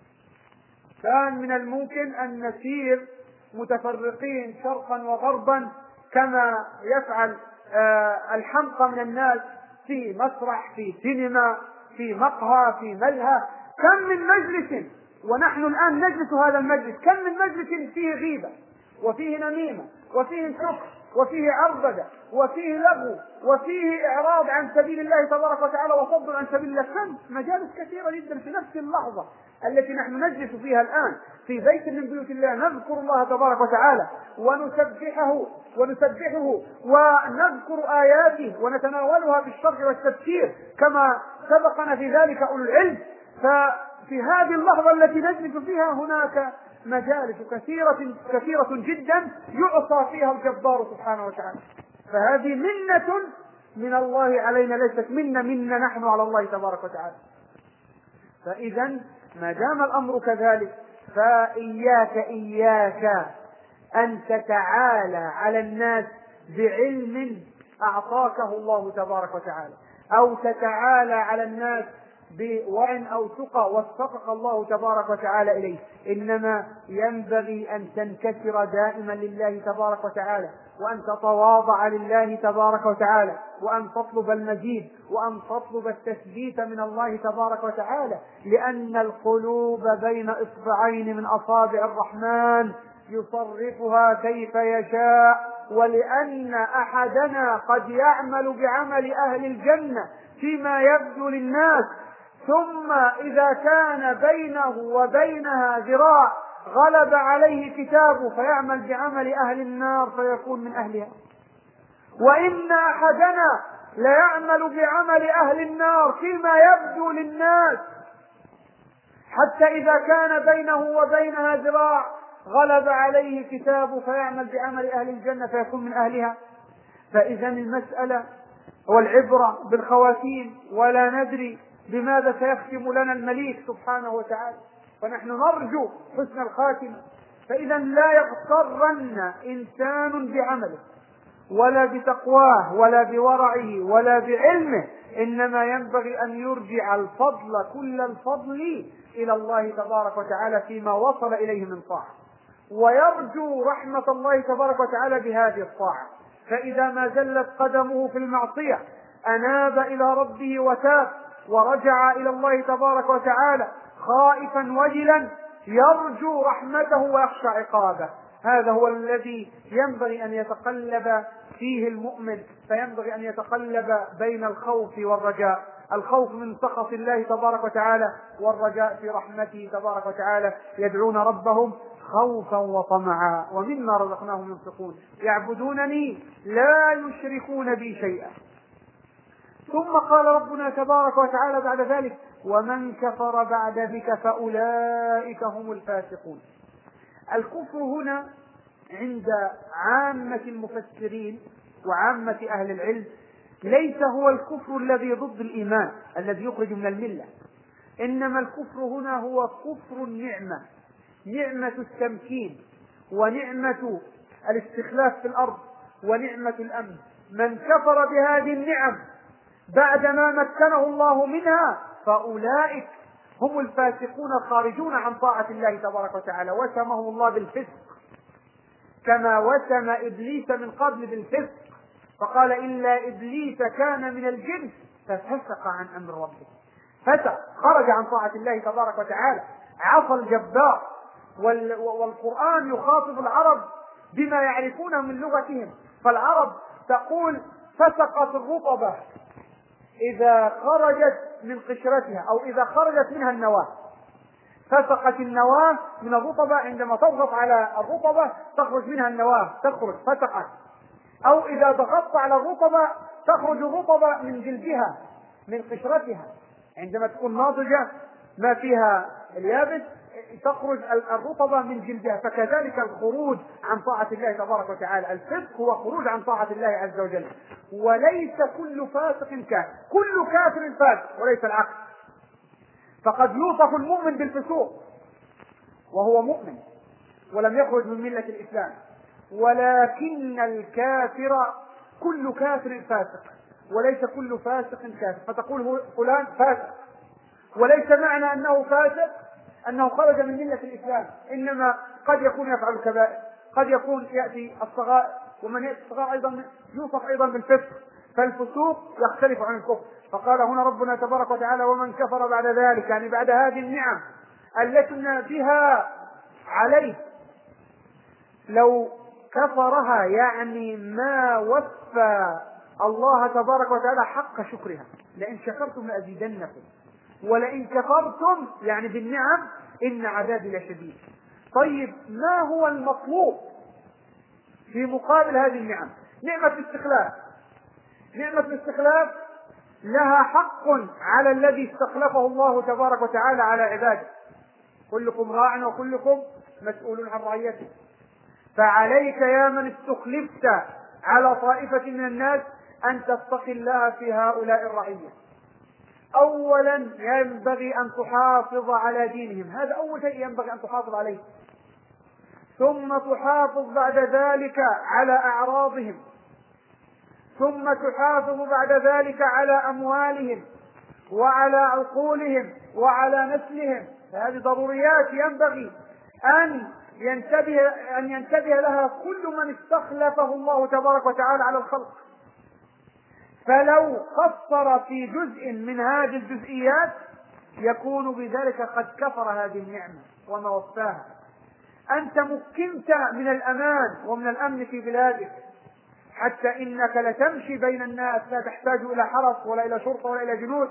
Speaker 1: كان من الممكن أن نسير متفرقين شرقا وغربا كما يفعل الحمقى من الناس في مسرح، في سينما، في مقهى، في ملهى. كم من مجلس، ونحن الآن نجلس هذا المجلس، كم من مجلس فيه غيبة وفيه نميمة وفيه شكر وفيه عربدة وفيه لغو وفيه إعراض عن سبيل الله تبارك وتعالى وصد عن سبيل الله. كم مجالس كثيرة جدا في نفس اللحظة التي نحن نجلس فيها الآن في بيت من بيوت الله، نذكر الله تبارك وتعالى ونسبحه ونذكر آياته ونتناولها بالشرح والتفسير كما سبقنا في ذلك أولو العلم. في هذه اللحظة التي نجلس فيها هناك مجالس كثيرة جدا يعصى فيها الجبار سبحانه وتعالى. فهذه منة من الله علينا، ليست منا نحن على الله تبارك وتعالى. فإذا ما دام الأمر كذلك فإياك أن تتعالى على الناس بعلم أعطاكه الله تبارك وتعالى، أو تتعالى على الناس بورع أو تقى وفقك الله تبارك وتعالى إليه. إنما ينبغي أن تنكسر دائما لله تبارك وتعالى، وأن تتواضع لله تبارك وتعالى، وأن تطلب المزيد، وأن تطلب التثبيت من الله تبارك وتعالى، لأن القلوب بين إصبعين من أصابع الرحمن يصرفها كيف يشاء، ولأن أحدنا قد يعمل بعمل أهل الجنة فيما يبدو للناس، ثم إذا كان بينه وبينها ذراع غلب عليه كتابه فيعمل بعمل أهل النار فيكون من أهلها. وإن أحدنا ليعمل بعمل أهل النار فيما يبدو للناس، حتى إذا كان بينه وبينها ذراع غلب عليه كتابه فيعمل بعمل أهل الجنة فيكون من أهلها. فإذا المسألة والعبرة بالخواتيم، ولا ندري بماذا سيختم لنا المليك سبحانه وتعالى، فنحن نرجو حسن الخاتمة. فإذا لا يغترن إنسان بعمله ولا بتقواه ولا بورعه ولا بعلمه، إنما ينبغي أن يرجع الفضل كل الفضل إلى الله تبارك وتعالى فيما وصل إليه من طاعة، ويرجو رحمة الله تبارك وتعالى بهذه الطاعة. فإذا ما زلت قدمه في المعصية أناب إلى ربه وتاب ورجع إلى الله تبارك وتعالى خائفا وجلا يرجو رحمته ويخشى عقابه. هذا هو الذي ينبغي أن يتقلب فيه المؤمن، فينبغي أن يتقلب بين الخوف والرجاء، الخوف من سخط الله تبارك وتعالى والرجاء في رحمته تبارك وتعالى. يدعون ربهم خوفا وطمعا ومما رزقناهم ينفقون يعبدونني لا يشركون بي شيئا. ثم قال ربنا تبارك وتعالى بعد ذلك: ومن كفر بعد ذلك فأولئك هم الفاسقون. الكفر هنا عند عامة المفسرين وعامة أهل العلم ليس هو الكفر الذي ضد الإيمان الذي يخرج من الملة، إنما الكفر هنا هو كفر النعمة، نعمة التمكين ونعمة الاستخلاف في الأرض ونعمة الأمن. من كفر بهذه النعم بعدما مكنه الله منها فأولئك هم الفاسقون الخارجون عن طاعة الله تبارك وتعالى. وسمهم الله بالفسق كما وسم إبليس من قبل بالفسق، فقال: إلا إبليس كان من الجن ففسق عن أمر ربه. فسق، خرج عن طاعة الله تبارك وتعالى، عصى الجبار. والقرآن يخاطب العرب بما يعرفونه من لغتهم، فالعرب تقول: فسقت الرطبة إذا خرجت من قشرتها أو إذا خرجت منها النواة. فسقت النواة من الرطبة، عندما تضغط على الرطبة تخرج منها النواة، تخرج فسقت. أو إذا ضغطت على الرطبة تخرج الرطبة من جلدها من قشرتها، عندما تكون ناضجة ما فيها اليابس تخرج الرطبة من جلدها. فكذلك الخروج عن طاعة الله تبارك وتعالى، الفسق هو خروج عن طاعة الله عز وجل. وليس كل فاسق كافر، كل كافر فاسق وليس العكس. فقد يوصف المؤمن بالفسوق وهو مؤمن ولم يخرج من ملة الإسلام، ولكن الكافر كل كافر فاسق وليس كل فاسق كافر. فتقول فلان فاسق، وليس معنى أنه فاسق أنه خرج من ملة الإسلام، إنما قد يكون يفعل الكبائر، قد يكون يأتي الصغائر، ومن يأتي الصغائر أيضا يوصف أيضا بالفسق. فالفسوق يختلف عن الكفر. فقال هنا ربنا تبارك وتعالى: ومن كفر بعد ذلك، يعني بعد هذه النعم التي بها عليه، لو كفرها يعني ما وفى الله تبارك وتعالى حق شكرها. لئن شكرتم لأزيدنكم ولئن كفرتم يعني بالنعم إن عذابي لشديد. طيب ما هو المطلوب في مقابل هذه النعم؟ نعمة الاستخلاف. نعمة الاستخلاف لها حق على الذي استخلفه الله تبارك وتعالى على عباده. كلكم راع وكلكم مسؤول عن رعيته. فعليك يا من استخلفت على طائفة من الناس أن تتقي الله في هؤلاء الرعية. أولا ينبغي أن تحافظ على دينهم، هذا أول شيء ينبغي أن تحافظ عليه، ثم تحافظ بعد ذلك على أعراضهم، ثم تحافظ بعد ذلك على أموالهم وعلى عقولهم وعلى نسلهم. هذه ضروريات ينبغي أن ينتبه لها كل من استخلفه الله تبارك وتعالى على الخلق. فلو قصر في جزء من هذه الجزئيات يكون بذلك قد كفر هذه النعمة وما وفاها. أنت مكنت من الأمان ومن الأمن في بلادك، حتى إنك لتمشي بين الناس لا تحتاج إلى حرس ولا إلى شرطة ولا إلى جنود.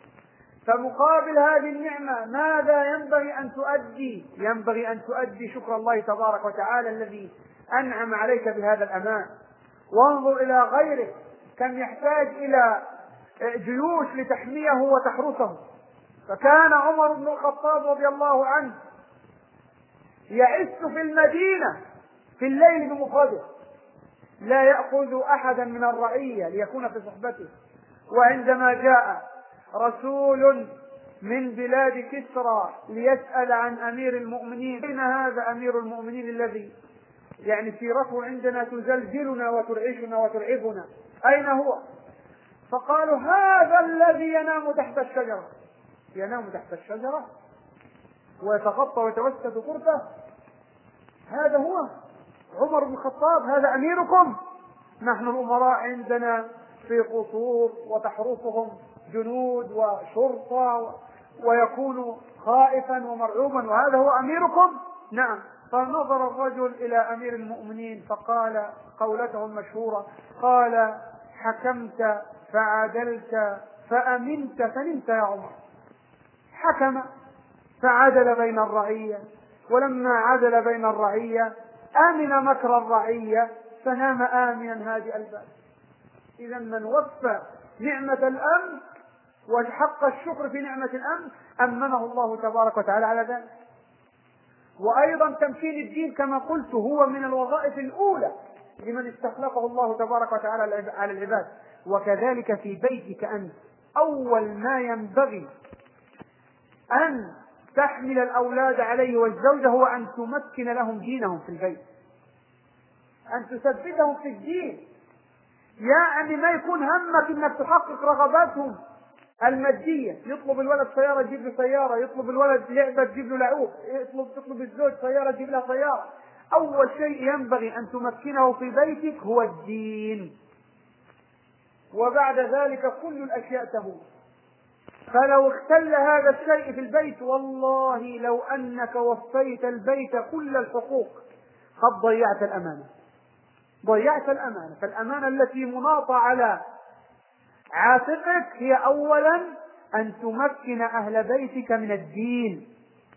Speaker 1: فمقابل هذه النعمة ماذا ينبغي أن تؤدي؟ ينبغي أن تؤدي شكر الله تبارك وتعالى الذي أنعم عليك بهذا الأمان. وانظر إلى غيرك كم يحتاج إلى جيوش لتحميه وتحرسه. فكان عمر بن الخطاب رضي الله عنه يعس في المدينة في الليل بمفرده، لا يأخذ أحدا من الرعية ليكون في صحبته. وعندما جاء رسول من بلاد كسرى ليسأل عن أمير المؤمنين، أين هذا أمير المؤمنين الذي يعني سيرته عندنا تزلزلنا وترعشنا وترعبنا، أين هو؟ فقالوا هذا الذي ينام تحت الشجرة. ينام تحت الشجرة ويتغطى ويتوسد غرفة؟ هذا هو عمر بن الخطاب؟ هذا أميركم؟ نحن الأمراء عندنا في قصور وتحرسهم جنود وشرطة ويكون خائفا ومرعوبا، وهذا هو أميركم؟ نعم. فنظر الرجل إلى أمير المؤمنين فقال قولته المشهورة، قال حكمت فعدلت فأمنت فنمت يا عمر. حكم فعدل بين الرعية، ولما عدل بين الرعية آمن مكر الرعية فنام آمنا هادئ البال. إذا من وفى نعمة الأمن وحق الشكر في نعمة الأمن أمنه الله تبارك وتعالى على ذلك. وأيضا تمكين الدين كما قلت هو من الوظائف الأولى لمن استخلفه الله تبارك وتعالى على العباد. وكذلك في بيتك أنت أول ما ينبغي أن تحمل الأولاد عليه والزوجة هو أن تمكن لهم دينهم في البيت، أن تثبتهم في الدين. يعني ما يكون همك أنك تحقق رغباتهم المادية، يطلب الولد سيارة تجيب له سيارة، يطلب الولد لعبة تجيب له لعوب، تطلب الزوج سيارة تجيب له سيارة. أول شيء ينبغي أن تمكنه في بيتك هو الدين، وبعد ذلك كل الأشياء تهون. فلو اختل هذا الشيء في البيت والله لو أنك وفيت البيت كل الحقوق قد ضيعت الأمانة. ضيعت الأمانة. فالأمانة التي مناطة على عاتقك هي أولا أن تمكن أهل بيتك من الدين،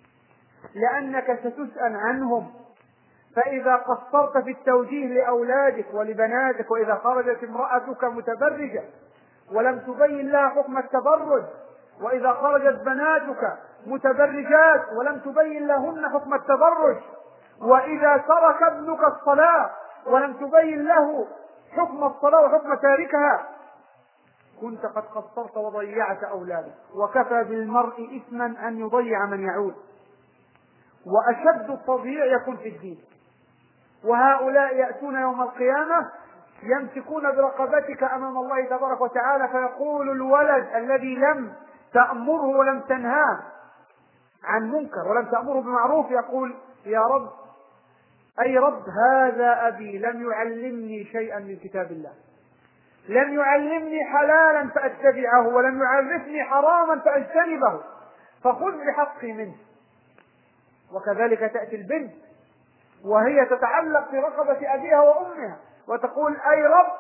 Speaker 1: لأنك ستسأل عنهم. فإذا قصرت في التوجيه لأولادك ولبناتك، وإذا خرجت امرأتك متبرجة ولم تبين لها حكم التبرج، وإذا خرجت بناتك متبرجات ولم تبين لهن حكم التبرج، وإذا ترك ابنك الصلاة ولم تبين له حكم الصلاة وحكم تاركها، كنت قد قصرت وضيعت أولادك. وكفى بالمرء إثما أن يضيع من يعود. وأشد التضييع يكون في الدين. وهؤلاء يأتون يوم القيامة يمسكون برقبتك أمام الله تبارك وتعالى، فيقول الولد الذي لم تأمره ولم تنهاه عن منكر ولم تأمره بمعروف، يقول يا رب أي رب هذا أبي لم يعلمني شيئا من كتاب الله، لم يعلمني حلالا فأتبعه ولم يعرفني حراما فأجتنبه، فخذ بحقي منه. وكذلك تأتي البنت وهي تتعلق في رقبة أبيها وأمها وتقول أي رب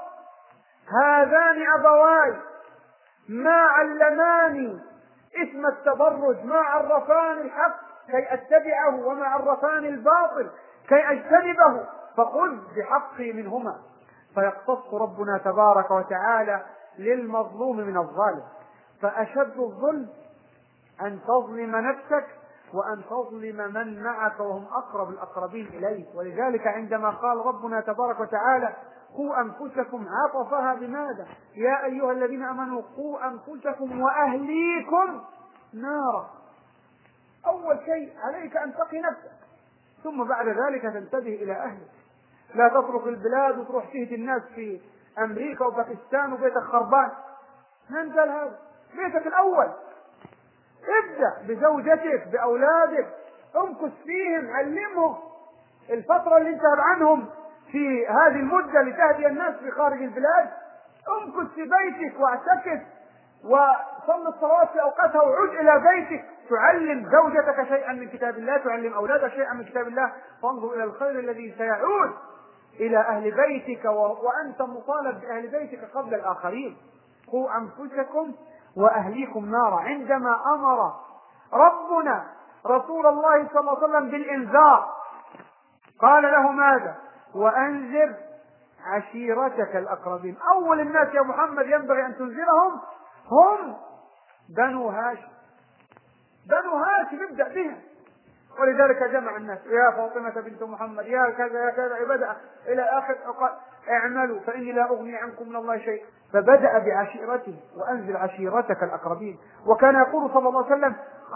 Speaker 1: هذان أبواي ما علماني اسم التبرج، ما عرفاني الحق كي أتبعه وما عرفاني الباطل كي أجتنبه، فخذ بحقي منهما. فيقتص ربنا تبارك وتعالى للمظلوم من الظالم. فأشد الظلم أن تظلم نفسك وأن تظلم من معك وهم أقرب الأقربين إليك. ولذلك عندما قال ربنا تبارك وتعالى قوا أنفسكم عطفها بماذا؟ يا أيها الذين آمنوا قوا أنفسكم وأهليكم نارا. أول شيء عليك أن تقي نفسك، ثم بعد ذلك تنتبه إلى أهلك. لا تترك البلاد وتروح تهدي الناس في أمريكا وباكستان وبيتك خربان. من قال هذا؟ بيتك الأول. ابدأ بزوجتك بأولادك، امكث فيهم، علمهم. الفترة اللي انت عنهم في هذه المدة لتهدي الناس في خارج البلاد، امكث في بيتك واعتكف وصل الصلوات في أوقاتها وعد إلى بيتك. تعلم زوجتك شيئا من كتاب الله، تعلم أولادك شيئا من كتاب الله، فانظر إلى الخير الذي سيعود إلى أهل بيتك وأنت مطالب بأهل بيتك قبل الآخرين. قوا أنفسكم وأهليكم نارا. عندما أمر ربنا رسول الله صلى الله عليه وسلم بالإنذار قال له ماذا؟ وأنذر عشيرتك الأقربين. أول الناس يا محمد ينبغي أن تنذرهم هم بنو هاشم. بنو هاشم ابدأ بهم. ولذلك جمع الناس يا فاطمة بنت محمد يا كذا يا كذا بدأ إلى آخر قال اعملوا فإني لا أغني عنكم من الله شيء. فبدأ بعشيرته وأنزل عشيرتك الأقربين. وكان يقول صلى الله عليه وسلم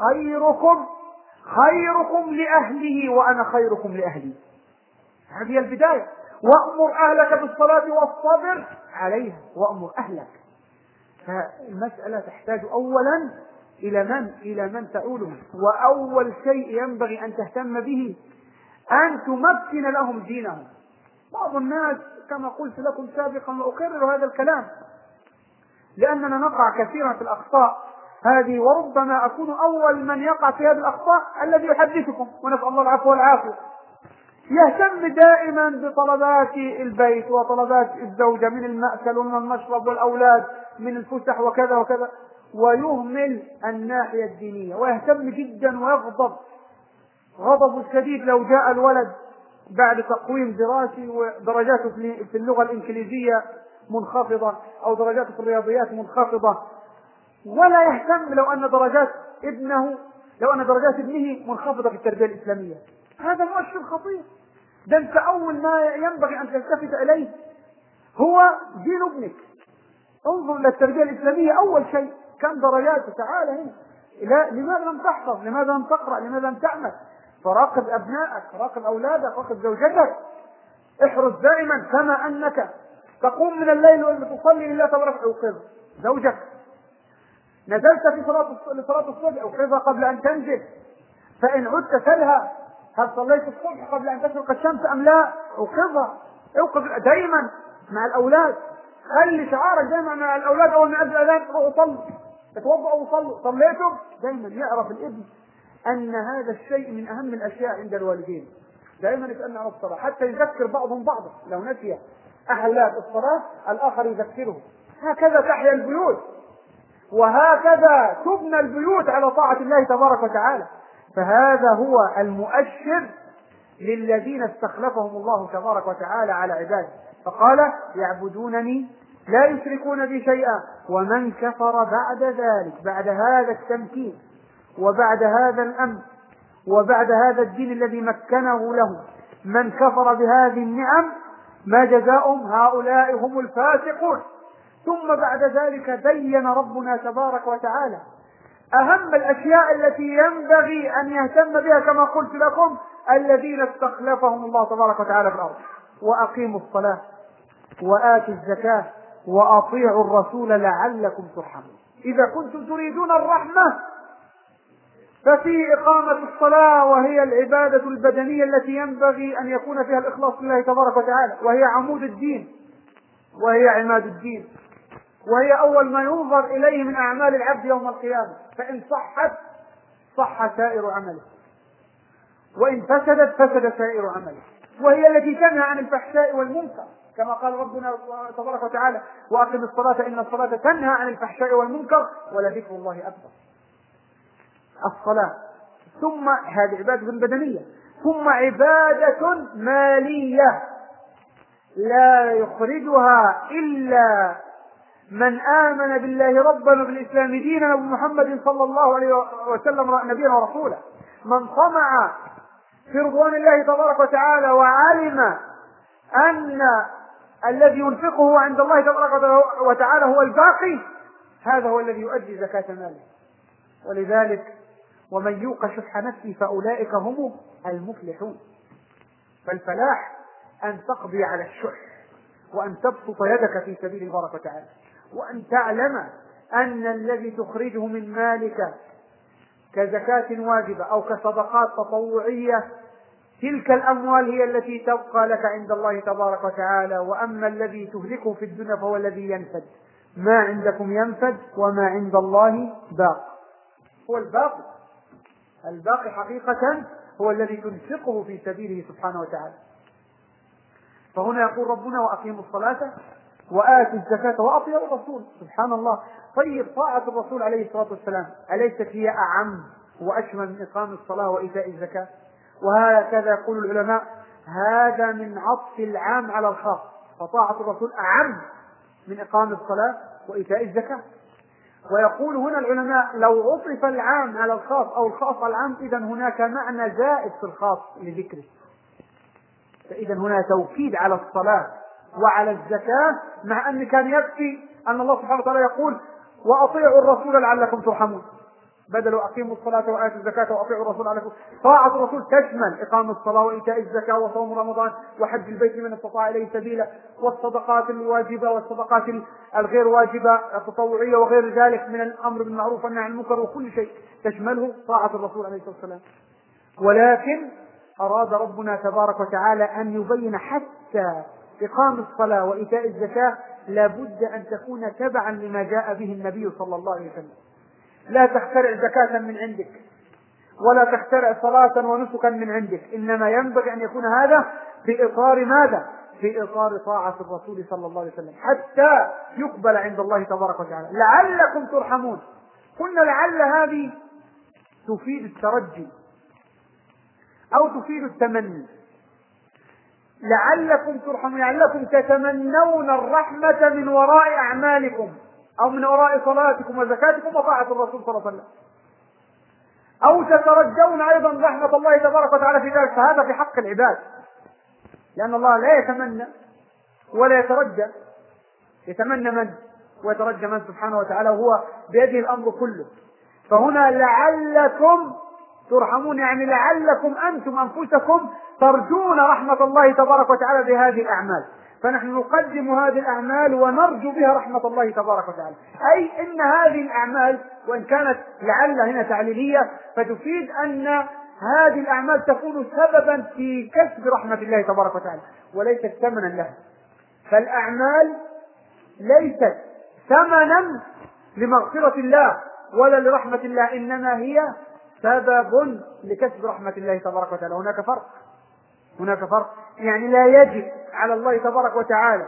Speaker 1: خيركم لأهله وأنا خيركم لأهلي. هذه البداية. وأمر أهلك بالصلاة والصبر عليها. وأمر أهلك. فالمسألة تحتاج أولا إلى من تعوله. وأول شيء ينبغي أن تهتم به أن تمكن لهم دينهم. بعض الناس كما قلت لكم سابقا وأكرر هذا الكلام لأننا نقع كثيرا في الأخطاء هذه، وربما أكون أول من يقع في هذه الأخطاء الذي يحدثكم، ونسأل الله العفو والعافية. يهتم دائما بطلبات البيت وطلبات الزوجة من المأكل ومن المشرب والأولاد من الفسح وكذا وكذا، ويهمل الناحية الدينية، ويهتم جدا ويغضب غضب الشديد لو جاء الولد بعد تقويم دراسي ودرجاته في اللغة الإنجليزية منخفضة أو درجاته في الرياضيات منخفضة، ولا يهتم لو أن درجات ابنه منخفضة في التربية الإسلامية. هذا مؤشر خطير. ده أنت أول ما ينبغي أن تلتفت إليه هو دين ابنك. انظر إلى التربية الإسلامية أول شيء كم درجاته. تعال هنا. لماذا لم تحفظ؟ لماذا لم تقرأ؟ لماذا لم تعمل؟ فراقب أبنائك، راقب أولادك، راقب زوجتك. احرص دائما كما أنك تقوم من الليل وتصلي لله تبارك أوقظ زوجك. نزلت في صلاة الصبح أوقظها قبل أن تنزل. فإن عدت تلهى هل صليت الصبح قبل أن تشرق الشمس أم لا؟ أوقظها. اوقظ دائما مع الأولاد. خلي شعارك دائما مع الأولاد أول ما أذن الأذان روحوا صلوا، اتوضأوا وصلوا. صليتم؟ دائما يعرف الابن أن هذا الشيء من أهم الأشياء عند الوالدين. دائما يسألنا عن الصلاة حتى يذكر بعضهم بعضا. لو نسي أهل الصلاة الآخر يذكره. هكذا تحيا البيوت، وهكذا تبنى البيوت على طاعة الله تبارك وتعالى. فهذا هو المؤشر للذين استخلفهم الله تبارك وتعالى على عباده. فقال يعبدونني لا يشركون بي شيئا ومن كفر بعد ذلك، بعد هذا التمكين وبعد هذا الأمن وبعد هذا الدين الذي مكنه له، من كفر بهذه النعم ما جزاؤهم؟ هؤلاء هم الفاسقون. ثم بعد ذلك بين ربنا تبارك وتعالى أهم الأشياء التي ينبغي أن يهتم بها كما قلت لكم الذين استخلفهم الله تبارك وتعالى في الأرض. وأقيموا الصلاة وآتوا الزكاة وأطيعوا الرسول لعلكم ترحمون. إذا كنتم تريدون الرحمة ففي إقامة الصلاة، وهي العبادة البدنية التي ينبغي أن يكون فيها الإخلاص لله تبارك وتعالى، وهي عمود الدين وهي عماد الدين، وهي أول ما ينظر إليه من أعمال العبد يوم القيامة. فإن صحت صح سائر عمله، وإن فسدت فسد سائر عمله. وهي التي تنهى عن الفحشاء والمنكر كما قال ربنا تبارك وتعالى وأقم الصلاة إن الصلاة تنهى عن الفحشاء والمنكر ولذكر الله أكبر. الصلاة، ثم هذه عبادة بدنية، ثم عبادة مالية لا يخرجها إلا من آمن بالله ربا وبالإسلام دينا وبمحمد صلى الله عليه وسلم نبيا ورسولا. من طمع في رضوان الله تبارك وتعالى وعلم أن الذي ينفقه عند الله تبارك وتعالى هو الباقي، هذا هو الذي يؤدي زكاة ماله. ولذلك ومن يوق شح نفسه فأولئك هم المفلحون. فالفلاح أن تقضي على الشح، وأن تبسط يدك في سبيل الله تبارك وتعالى، وأن تعلم أن الذي تخرجه من مالك كزكاة واجبة أو كصدقات تطوعية تلك الأموال هي التي تبقى لك عند الله تبارك وتعالى. وأما الذي تهلكه في الدنيا فهو الذي ينفد. ما عندكم ينفد وما عند الله باق. هو الباقي حقيقة هو الذي تنفقه في سبيله سبحانه وتعالى. فهنا يقول ربنا وأقيموا الصلاة وآتوا الزكاة وأطيعوا الرسول. سبحان الله. طيب طاعة الرسول عليه الصلاة والسلام أليست هي أعم وأشمل من إقام الصلاة وإيتاء الزكاة؟ وهكذا يقول العلماء هذا من عطف العام على الخاص، فطاعة الرسول أعم من إقام الصلاة وإيتاء الزكاة. ويقول هنا العلماء لو عطف العام على الخاص أو الخاص على العام إذن هناك معنى زائد في الخاص لذكره. فإذا هنا توكيد على الصلاة وعلى الزكاة، مع أن كان يكفي أن الله سبحانه وتعالى يقول وأطيعوا الرسول لعلكم ترحمون، بدل أقيموا الصلاة وآتوا الزكاة وأطيعوا الرسول لعلكم. طاعة الرسول تشمل إقام الصلاة وإيتاء الزكاة وصوم رمضان وحج البيت من استطاع إليه سبيلا، والصدقات الواجبة والصدقات الغير واجبة التطوعية وغير ذلك من الأمر بالمعروف والنهي عن المنكر، وكل شيء تشمله طاعة الرسول عليه الصلاة والسلام. ولكن أراد ربنا تبارك وتعالى أن يبين حتى إقام الصلاة وإيتاء الزكاة لابد أن تكون تبعا لما جاء به النبي صلى الله عليه وسلم. لا تخترع زكاة من عندك ولا تخترع صلاة ونسكا من عندك، إنما ينبغي أن يكون هذا في إطار ماذا؟ في إطار طاعة الرسول صلى الله عليه وسلم حتى يقبل عند الله تبارك وتعالى. لعلكم ترحمون. قلنا لعل هذه تفيد الترجي أو تفيد التمني. لعلكم ترحمون، لعلكم تتمنون الرحمة من وراء أعمالكم أو من وراء صلاتكم وزكاتكم وطاعة الرسول صلى الله عليه وسلم، أو تترجون أيضا رحمة الله تبارك وتعالى في ذلك. فهذا في حق العباد، لأن الله لا يتمنى ولا يترجى. يتمنى من ويترجى من سبحانه وتعالى، وهو بيده الأمر كله. فهنا لعلكم ترحمون، يعني لعلكم أنتم أنفسكم ترجون رحمة الله تبارك وتعالى بهذه الأعمال. فنحن نقدم هذه الأعمال ونرجو بها رحمة الله تبارك وتعالى. أي إن هذه الأعمال وإن كانت لعل هنا تعليلية فتفيد أن هذه الأعمال تكون سببا في كسب رحمة الله تبارك وتعالى وليست ثمنا لها. فالأعمال ليست ثمنا لمغفرة الله ولا لرحمة الله، إنما هي سبب لكسب رحمة الله تبارك وتعالى. هناك فرق، يعني لا يجب على الله تبارك وتعالى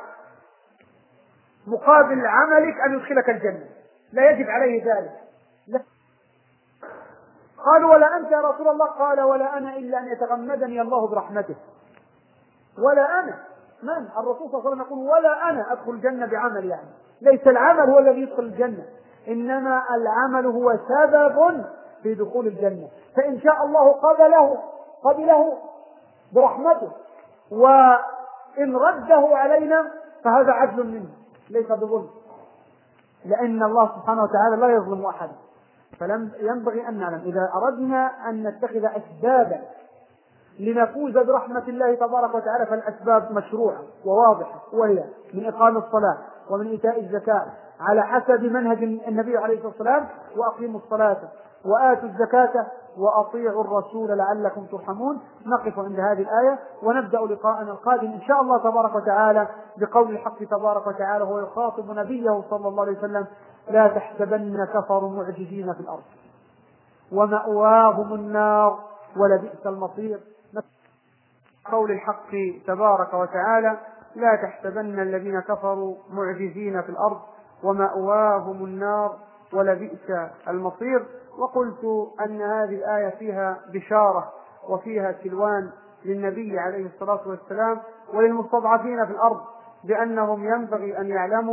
Speaker 1: مقابل عملك أن يدخلك الجنة، لا يجب عليه ذلك. لا. قالوا ولا أنت يا رسول الله؟ قال ولا أنا إلا أن يتغمدني الله برحمته. ولا أنا، من؟ الرسول صلى الله عليه وسلم يقول ولا أنا أدخل الجنة بعمل، يعني ليس العمل هو الذي يدخل الجنة، إنما العمل هو سبب في دخول الجنة. فإن شاء الله قبله برحمته، وإن رده علينا فهذا عدل منه ليس بظلم، لأن الله سبحانه وتعالى لا يظلم أحد. فلم ينبغي أن نعلم إذا أردنا أن نتخذ أسبابا لنفوز برحمة الله تبارك وتعالى فالأسباب مشروعة وواضحة، وهي من إقام الصلاة ومن إيتاء الزكاة على حسب منهج النبي عليه الصلاة والسلام، وأقيموا الصلاة وآتوا الزكاة وأطيعوا الرسول لعلكم ترحمون. نقف عند هذه الآية ونبدأ لقاءنا القادم إن شاء الله تبارك وتعالى بقول الحق تبارك وتعالى وهو يخاطب نبيه صلى الله عليه وسلم: لا تحسبن كفروا معجزين في الأرض ومأواهم النار ولبئس المصير. قول الحق تبارك وتعالى: لا تحسبن الذين كفروا معجزين في الأرض ومأواهم النار ولبئس المصير. وقلت أن هذه الآية فيها بشارة وفيها سلوان للنبي عليه الصلاة والسلام وللمستضعفين في الأرض بأنهم ينبغي أن يعلموا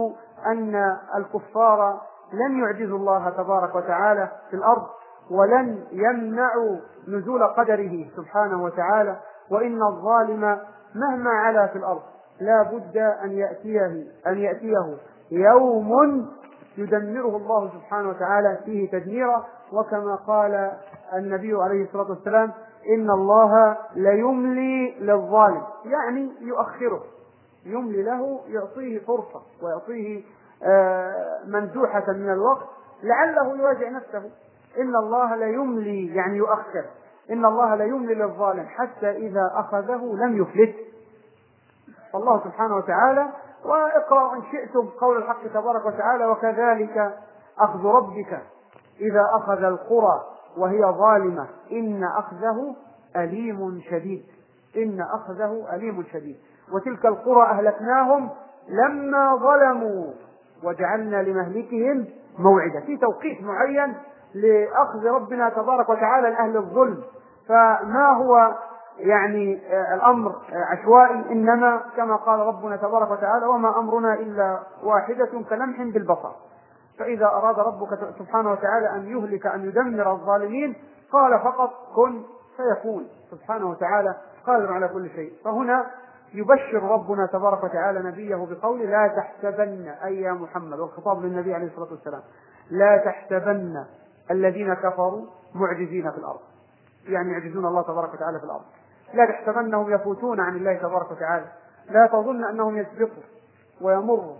Speaker 1: أن الكفار لن يعجزوا الله تبارك وتعالى في الأرض، ولن يمنعوا نزول قدره سبحانه وتعالى، وإن الظالم مهما علا في الأرض لا بد أن يأتيه يوم يدمره الله سبحانه وتعالى فيه تدميرا. وكما قال النبي عليه الصلاة والسلام: إن الله ليملي للظالم، يعني يؤخره، يملي له، يعطيه فرصة ويعطيه منزوحة من الوقت لعله يواجه نفسه. إن الله ليملي يعني يؤخر، إن الله ليملي للظالم حتى إذا أخذه لم يفلت. فالله سبحانه وتعالى، واقرأوا إن شئتم قول الحق تبارك وتعالى: وكذلك أخذ ربك إذا أخذ القرى وهي ظالمة إن أخذه أليم شديد، إن أخذه أليم شديد. وتلك القرى أهلكناهم لما ظلموا وجعلنا لمهلكهم موعدا، في توقيت معين لأخذ ربنا تبارك وتعالى لأهل الظلم. فما هو يعني الأمر عشوائي، إنما كما قال ربنا تبارك وتعالى: وما أمرنا إلا واحدة كلمح بالبصر. فإذا أراد ربك سبحانه وتعالى أن يهلك، أن يدمر الظالمين، قال فقط كن فيكون سبحانه وتعالى قادر على كل شيء. فهنا يبشر ربنا تبارك وتعالى نبيه بقول: لا تحسبن أي يا محمد، والخطاب للنبي عليه الصلاة والسلام: لا تحسبن الذين كفروا معجزين في الأرض، يعني يعجزون الله تبارك وتعالى في الأرض. لا تحسبنهم يفوتون عن الله تبارك وتعالى، لا تظن أنهم يسبقوا ويمروا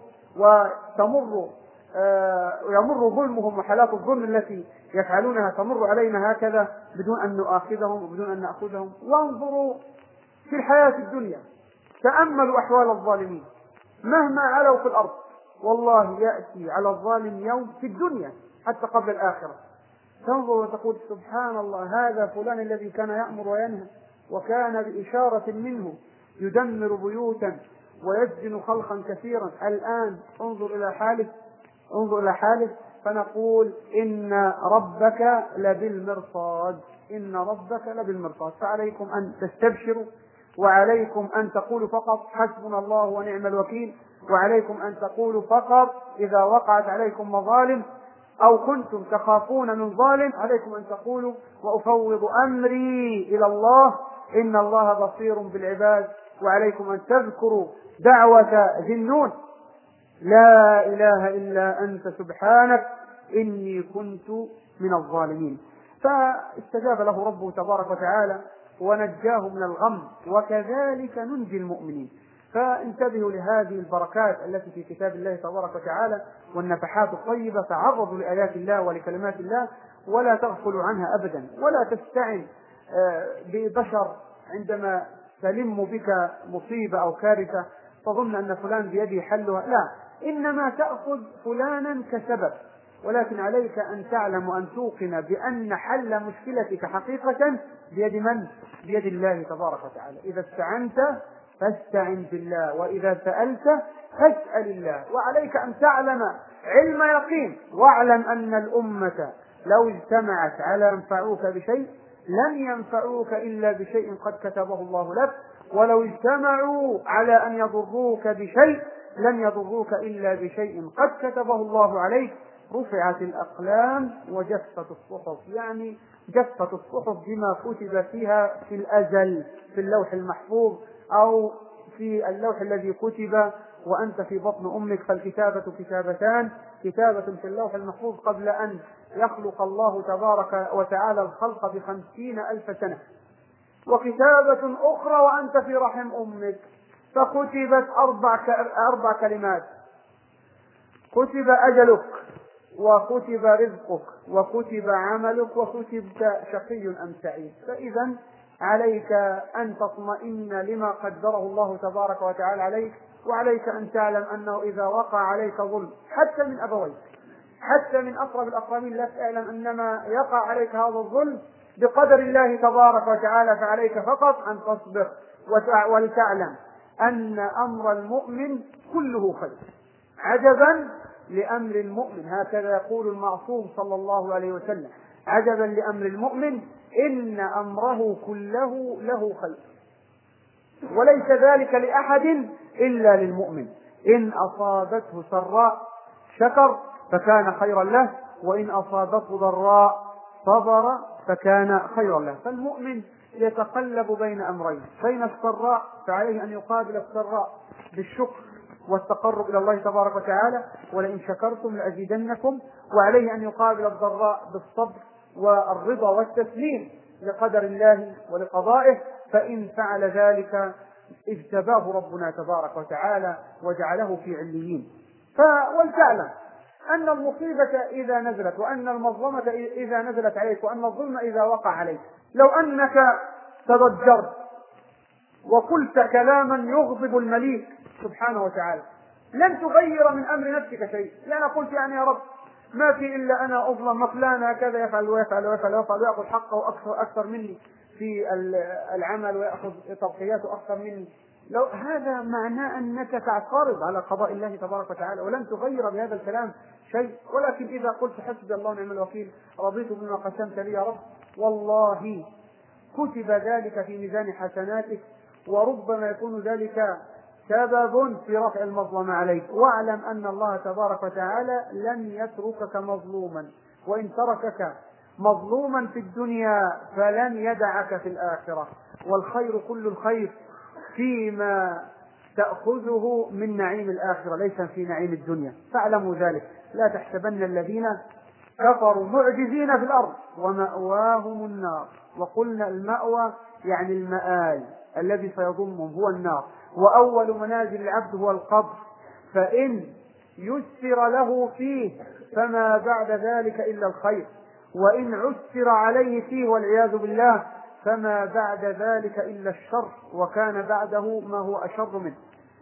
Speaker 1: ويمر ظلمهم وحالات الظلم التي يفعلونها تمر علينا هكذا بدون أن نؤاخذهم وبدون أن نأخذهم. وانظروا في الحياة الدنيا، تأملوا أحوال الظالمين مهما علوا في الأرض، والله يأتي على الظالم يوم في الدنيا حتى قبل الآخرة تنظر وتقول: سبحان الله، هذا فلان الذي كان يأمر وينهى وكان بإشارة منه يدمر بيوتا ويسجن خلقا كثيرا، الآن انظر إلى حاله. فنقول: إن ربك لبالمرصاد، إن ربك لبالمرصاد. فعليكم أن تستبشروا، وعليكم أن تقولوا فقط: حسبنا الله ونعم الوكيل. وعليكم أن تقولوا فقط إذا وقعت عليكم مظالم أو كنتم تخافون من ظالم، عليكم أن تقولوا: وأفوض أمري إلى الله إن الله بصير بالعباد. وعليكم أن تذكروا دعوة ذي النون: لا إله إلا أنت سبحانك إني كنت من الظالمين. فاستجاب له ربه تبارك وتعالى ونجاه من الغم، وكذلك ننجي المؤمنين. فانتبهوا لهذه البركات التي في كتاب الله تبارك وتعالى والنفحات الطيبة. تعرضوا لآيات الله ولكلمات الله ولا تغفلوا عنها أبدا، ولا تستعن ببشر عندما تلم بك مصيبة أو كارثة تظن أن فلان بيده حلها، لا، إنما تأخذ فلانا كسبب، ولكن عليك أن تعلم وأن توقن بأن حل مشكلتك حقيقة بيد من؟ بيد الله تبارك وتعالى. إذا استعنت فاستعن بالله، وإذا سألت فاسأل الله. وعليك أن تعلم علم يقين، واعلم أن الأمة لو اجتمعت على أن ينفعوك بشيء لن ينفعوك إلا بشيء قد كتبه الله لك، ولو اجتمعوا على أن يضروك بشيء لن يضروك إلا بشيء قد كتبه الله عليك. رفعت الأقلام وجفت الصحف، يعني جفت الصحف بما كتب فيها في الأزل في اللوح المحفوظ أو في اللوح الذي كتب وأنت في بطن أمك. فالكتابة كتابتان: كتابة في اللوح المحفوظ قبل أن يخلق الله تبارك وتعالى الخلق ب50,000 سنة، وكتابة أخرى وأنت في رحم أمك فكتبت 4 كلمات: كتب أجلك، وكتب رزقك، وكتب عملك، وكتبت شقي أم سعيد. فإذا عليك أن تطمئن لما قدره الله تبارك وتعالى عليك، وعليك أن تعلم أنه إذا وقع عليك ظلم حتى من أبويك، حتى من أقرب الأقربين، لا تعلم أنما يقع عليك هذا الظلم بقدر الله تبارك وتعالى، فعليك فقط أن تصبر ولتعلم أن أمر المؤمن كله خير. عجبا لأمر المؤمن، هكذا يقول المعصوم صلى الله عليه وسلم: عجبا لأمر المؤمن إن أمره كله له خير، وليس ذلك لأحد إلا للمؤمن. إن أصابته سراء شكر فكان خيرا له، وإن أصابته ضراء صبر فكان خيرا له. فالمؤمن يتقلب بين أمرين: بين السراء فعليه أن يقابل السراء بالشكر والتقرب إلى الله تبارك وتعالى، ولئن شكرتم لأزيدنكم، وعليه أن يقابل الضراء بالصبر والرضا والتسليم لقدر الله ولقضائه، فإن فعل ذلك اجتباه ربنا تبارك وتعالى وجعله في عليين. ولتعلم أن المصيبة إذا نزلت، وأن المظلمة إذا نزلت عليك، وأن الظلم إذا وقع عليك، لو أنك تضجرت وقلت كلاما يغضب المليك سبحانه وتعالى لن تغير من أمر نفسك شيء، لأن قلت يعني يا رب ما في إلا أنا أظلم، فلان هكذا يفعل ويفعل ويفعل ويفعل ويأخذ حقه أكثر مني في العمل، ويأخذ تضحياته أكثر مني. لو هذا معناه أنك تعترض على قضاء الله تبارك وتعالى ولن تغير بهذا الكلام شيء. ولكن إذا قلت حسبي الله ونعم الوكيل، رضيت بما قسمت لي يا رب، والله كتب ذلك في ميزان حسناتك، وربما يكون ذلك سبب في رفع المظلمة عليك. واعلم أن الله تبارك وتعالى لن يتركك مظلوما، وإن تركك مظلوما في الدنيا فلن يدعك في الآخرة. والخير كل الخير فيما تأخذه من نعيم الآخرة ليس في نعيم الدنيا، فاعلموا ذلك. لا تحسبن الذين كفروا معجزين في الأرض ومأواهم النار. وقلنا المأوى يعني المآل الذي سيضمهم هو النار، وأول منازل العبد هو القبر، فإن يسر له فيه فما بعد ذلك إلا الخير، وإن عسر عليه فيه والعياذ بالله فما بعد ذلك إلا الشر، وكان بعده ما هو أشر منه.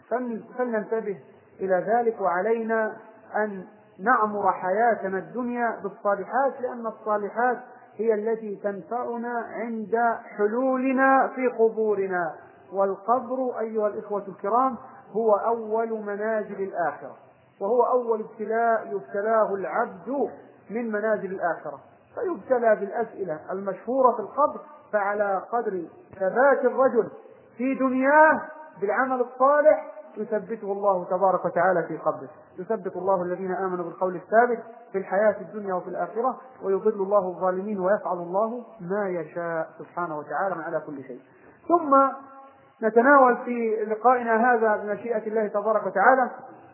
Speaker 1: فلننتبه إلى ذلك، وعلينا أن نعمر حياتنا الدنيا بالصالحات، لأن الصالحات هي التي تنفعنا عند حلولنا في قبورنا. والقبر أيها الإخوة الكرام هو أول منازل الآخرة، وهو أول ابتلاء يبتلاه العبد من منازل الآخرة، فيبتلى بالأسئلة المشهورة في القبر. فعلى قدر ثبات الرجل في دنياه بالعمل الصالح يثبته الله تبارك وتعالى في قبره. يثبت الله الذين آمنوا بالقول الثابت في الحياة الدنيا وفي الآخرة، ويضل الله الظالمين، ويفعل الله ما يشاء سبحانه وتعالى على كل شيء. ثم نتناول في لقائنا هذا بمشيئة الله تبارك وتعالى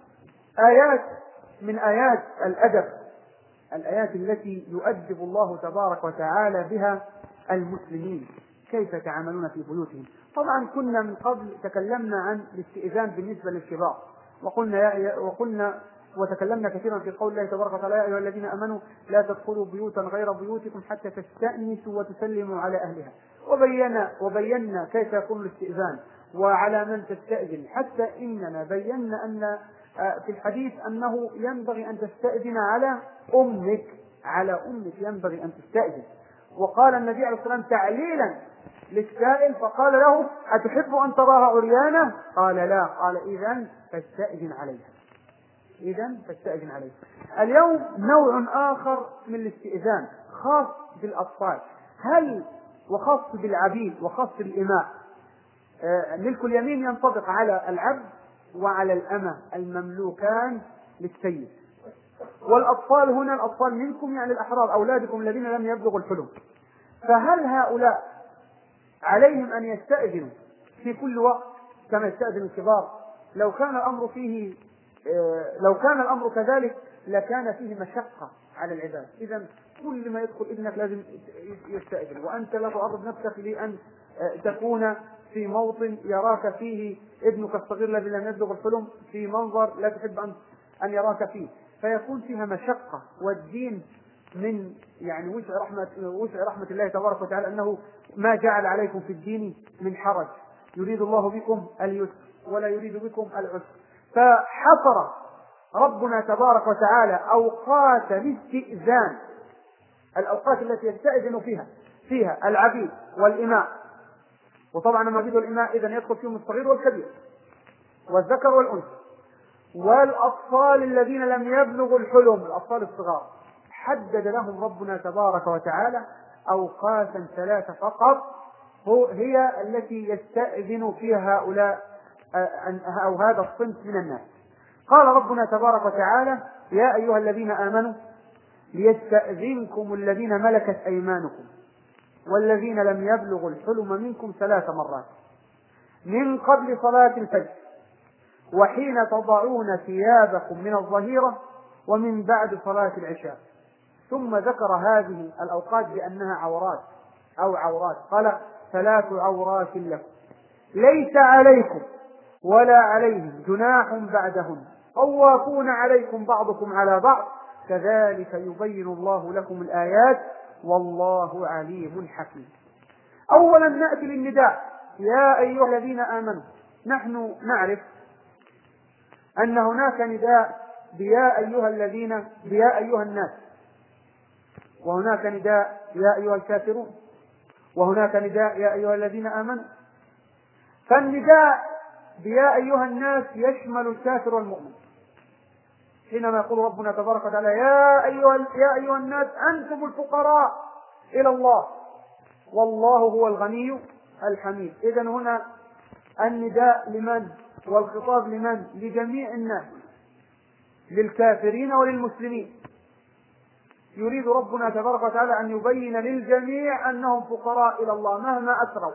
Speaker 1: آيات من آيات الأدب، الآيات التي يؤدب الله تبارك وتعالى بها المسلمين كيف يتعاملون في بيوتهم. طبعا كنا من قبل تكلمنا عن الاستئذان بالنسبة للكبار، وقلنا وتكلمنا كثيرا في قول الله تبارك وتعالى: يا أيها الذين آمنوا لا تدخلوا بيوتا غير بيوتكم حتى تستأنسوا وتسلموا على أهلها. وبينا كيف يكون الاستئذان وعلى من تستأذن، حتى إننا بينا أن في الحديث أنه ينبغي أن تستأذن على أمك، ينبغي أن تستأذن. وقال النبي عليه الصلاة والسلام تعليلا للسائل فقال له: أتحب أن تراها عريانة؟ قال لا. قال: إذن فاستأذن عليها. اليوم نوع آخر من الاستئذان خاص بالأطفال، وخاص بالعبيد وخاص بالإماء. ملك اليمين ينطبق على العبد وعلى الأمة المملوكان للسيد. والأطفال هنا الأطفال منكم يعني الأحرار، أولادكم الذين لم يبلغوا الحلم. فهل هؤلاء عليهم أن يستأذنوا في كل وقت كما يستأذن الكبار؟ لو كان الأمر كذلك لكان فيه مشقة على العباد. إذن كل ما يدخل ابنك لازم يستأذن، وأنت لا تعرض نفسك لأن تكون في موطن يراك فيه ابنك الصغير الذي لم يبلغ الحلم في منظر لا تحب أن يراك فيه، فيكون فيها مشقة. والدين من يعني وسع رحمة الله تبارك وتعالى أنه ما جعل عليكم في الدين من حرج، يريد الله بكم اليسر ولا يريد بكم العسر. فحصر ربنا تبارك وتعالى أوقات الاستئذان، الأوقات التي يستأذن فيها العبيد والإماء. وطبعا العبيد والإماء إذن يدخل فيهم الصغير والكبير والذكر والأنثى والأطفال الذين لم يبلغوا الحلم، الأطفال الصغار. حدد لهم ربنا تبارك وتعالى أوقاتا 3 فقط هي التي يستأذن فيها هؤلاء أو هذا الصنف من الناس. قال ربنا تبارك وتعالى: يا أيها الذين آمنوا ليستأذنكم الذين ملكت أيمانكم والذين لم يبلغوا الحلم منكم 3 مرات من قبل صلاة الفجر وحين تضعون ثيابكم من الظهيرة ومن بعد صلاة العشاء. ثم ذكر هذه الأوقات بأنها عورات أو عورات، قال: 3 عورات لكم ليس عليكم ولا عليهم جناح بعدهن طوافون عليكم بعضكم على بعض كذلك يبين الله لكم الآيات والله عليم حكيم. أولا نأتي للنداء: يا أيها الذين آمنوا. نحن نعرف أن هناك نداء بيا أيها الناس، وهناك نداء يا أيها الكافرون، وهناك نداء يا أيها الذين آمنوا. فالنداء بيا أيها الناس يشمل الكافر والمؤمن، حينما يقول ربنا تبارك وتعالى: يا أيها الناس أنتم الفقراء إلى الله والله هو الغني الحميد. إذن هنا النداء لمن؟ والخطاب لمن؟ لجميع الناس، للكافرين وللمسلمين. يريد ربنا تبارك وتعالى أن يبين للجميع أنهم فقراء إلى الله مهما أسروا،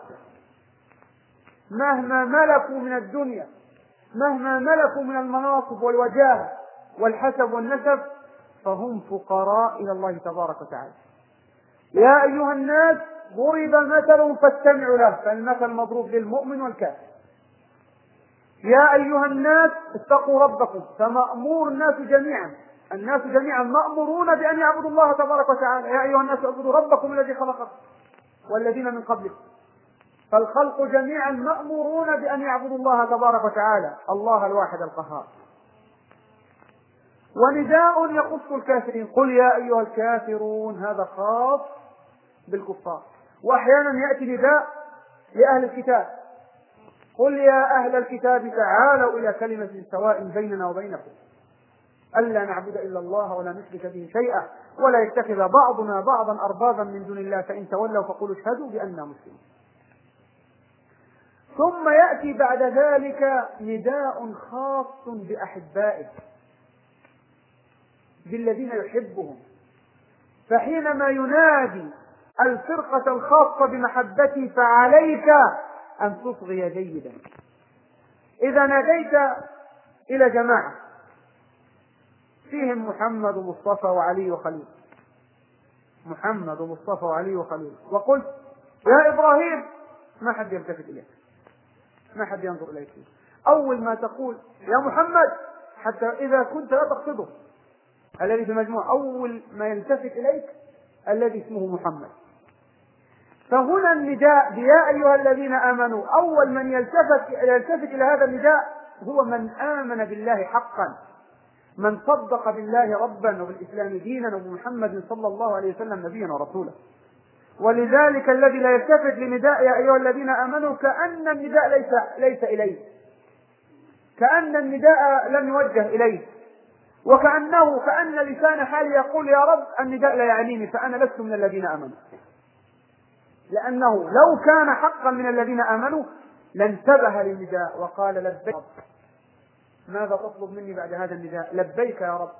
Speaker 1: مهما ملكوا من الدنيا، مهما ملكوا من المناصب والوجاهة والحسب والنسب، فهم فقراء إلى الله تبارك وتعالى. يا أيها الناس ضرب مثل فاستمعوا له، فالمثل مضروب للمؤمن والكافر. يا أيها الناس اتقوا ربكم، فمأمور الناس جميعا مأمورون بأن يعبدوا الله تبارك وتعالى. يا أيها الناس اعبدوا ربكم الذي خلقكم والذين من قبلكم. فالخلق جميعا مأمورون بأن يعبدوا الله تبارك وتعالى، الله الواحد القهار. ونداء يخص الكافرين: قل يا أيها الكافرون، هذا خاص بالكفار. وأحيانا يأتي نداء لأهل الكتاب: قل يا أهل الكتاب تعالوا إلى كلمة سواء بيننا وبينكم ألا نعبد إلا الله ولا نشرك به شيئا ولا يتخذ بعضنا بعضا أربابا من دون الله فإن تولوا فقولوا اشهدوا بأننا مسلمون. ثم يأتي بعد ذلك نداء خاص بأحبائه، بالذين يحبهم، فحينما ينادي الفرقة الخاصة بمحبته فعليك أن تصغي جيدا. إذا ناديت إلى جماعة فيهم محمد ومصطفى وعلي وخليل، محمد ومصطفى وعلي وخليل، وقلت يا إبراهيم، ما حد يلتفت إليك، ما حد ينظر إليك. أول ما تقول يا محمد، حتى إذا كنت لا تقصده الذي في المجموع، أول ما يلتفت إليك الذي اسمه محمد. فهنا النداء يا أيها الذين آمنوا، أول من يلتفت إلى هذا النداء هو من آمن بالله حقا، من صدق بالله ربا وبالإسلام دينا وبمحمد صلى الله عليه وسلم نبيا ورسولا. ولذلك الذي لا يلتفت لنداء يا أيها الذين آمنوا كأن النداء ليس إليه، كأن النداء لم يوجه إليه، كأن لسان حالي يقول يا رب النداء لا يعنيني فأنا لست من الذين آمنوا. لأنه لو كان حقا من الذين آمنوا لانتبه للنداء وقال لبيك، ماذا تطلب مني بعد هذا النداء؟ لبيك يا رب.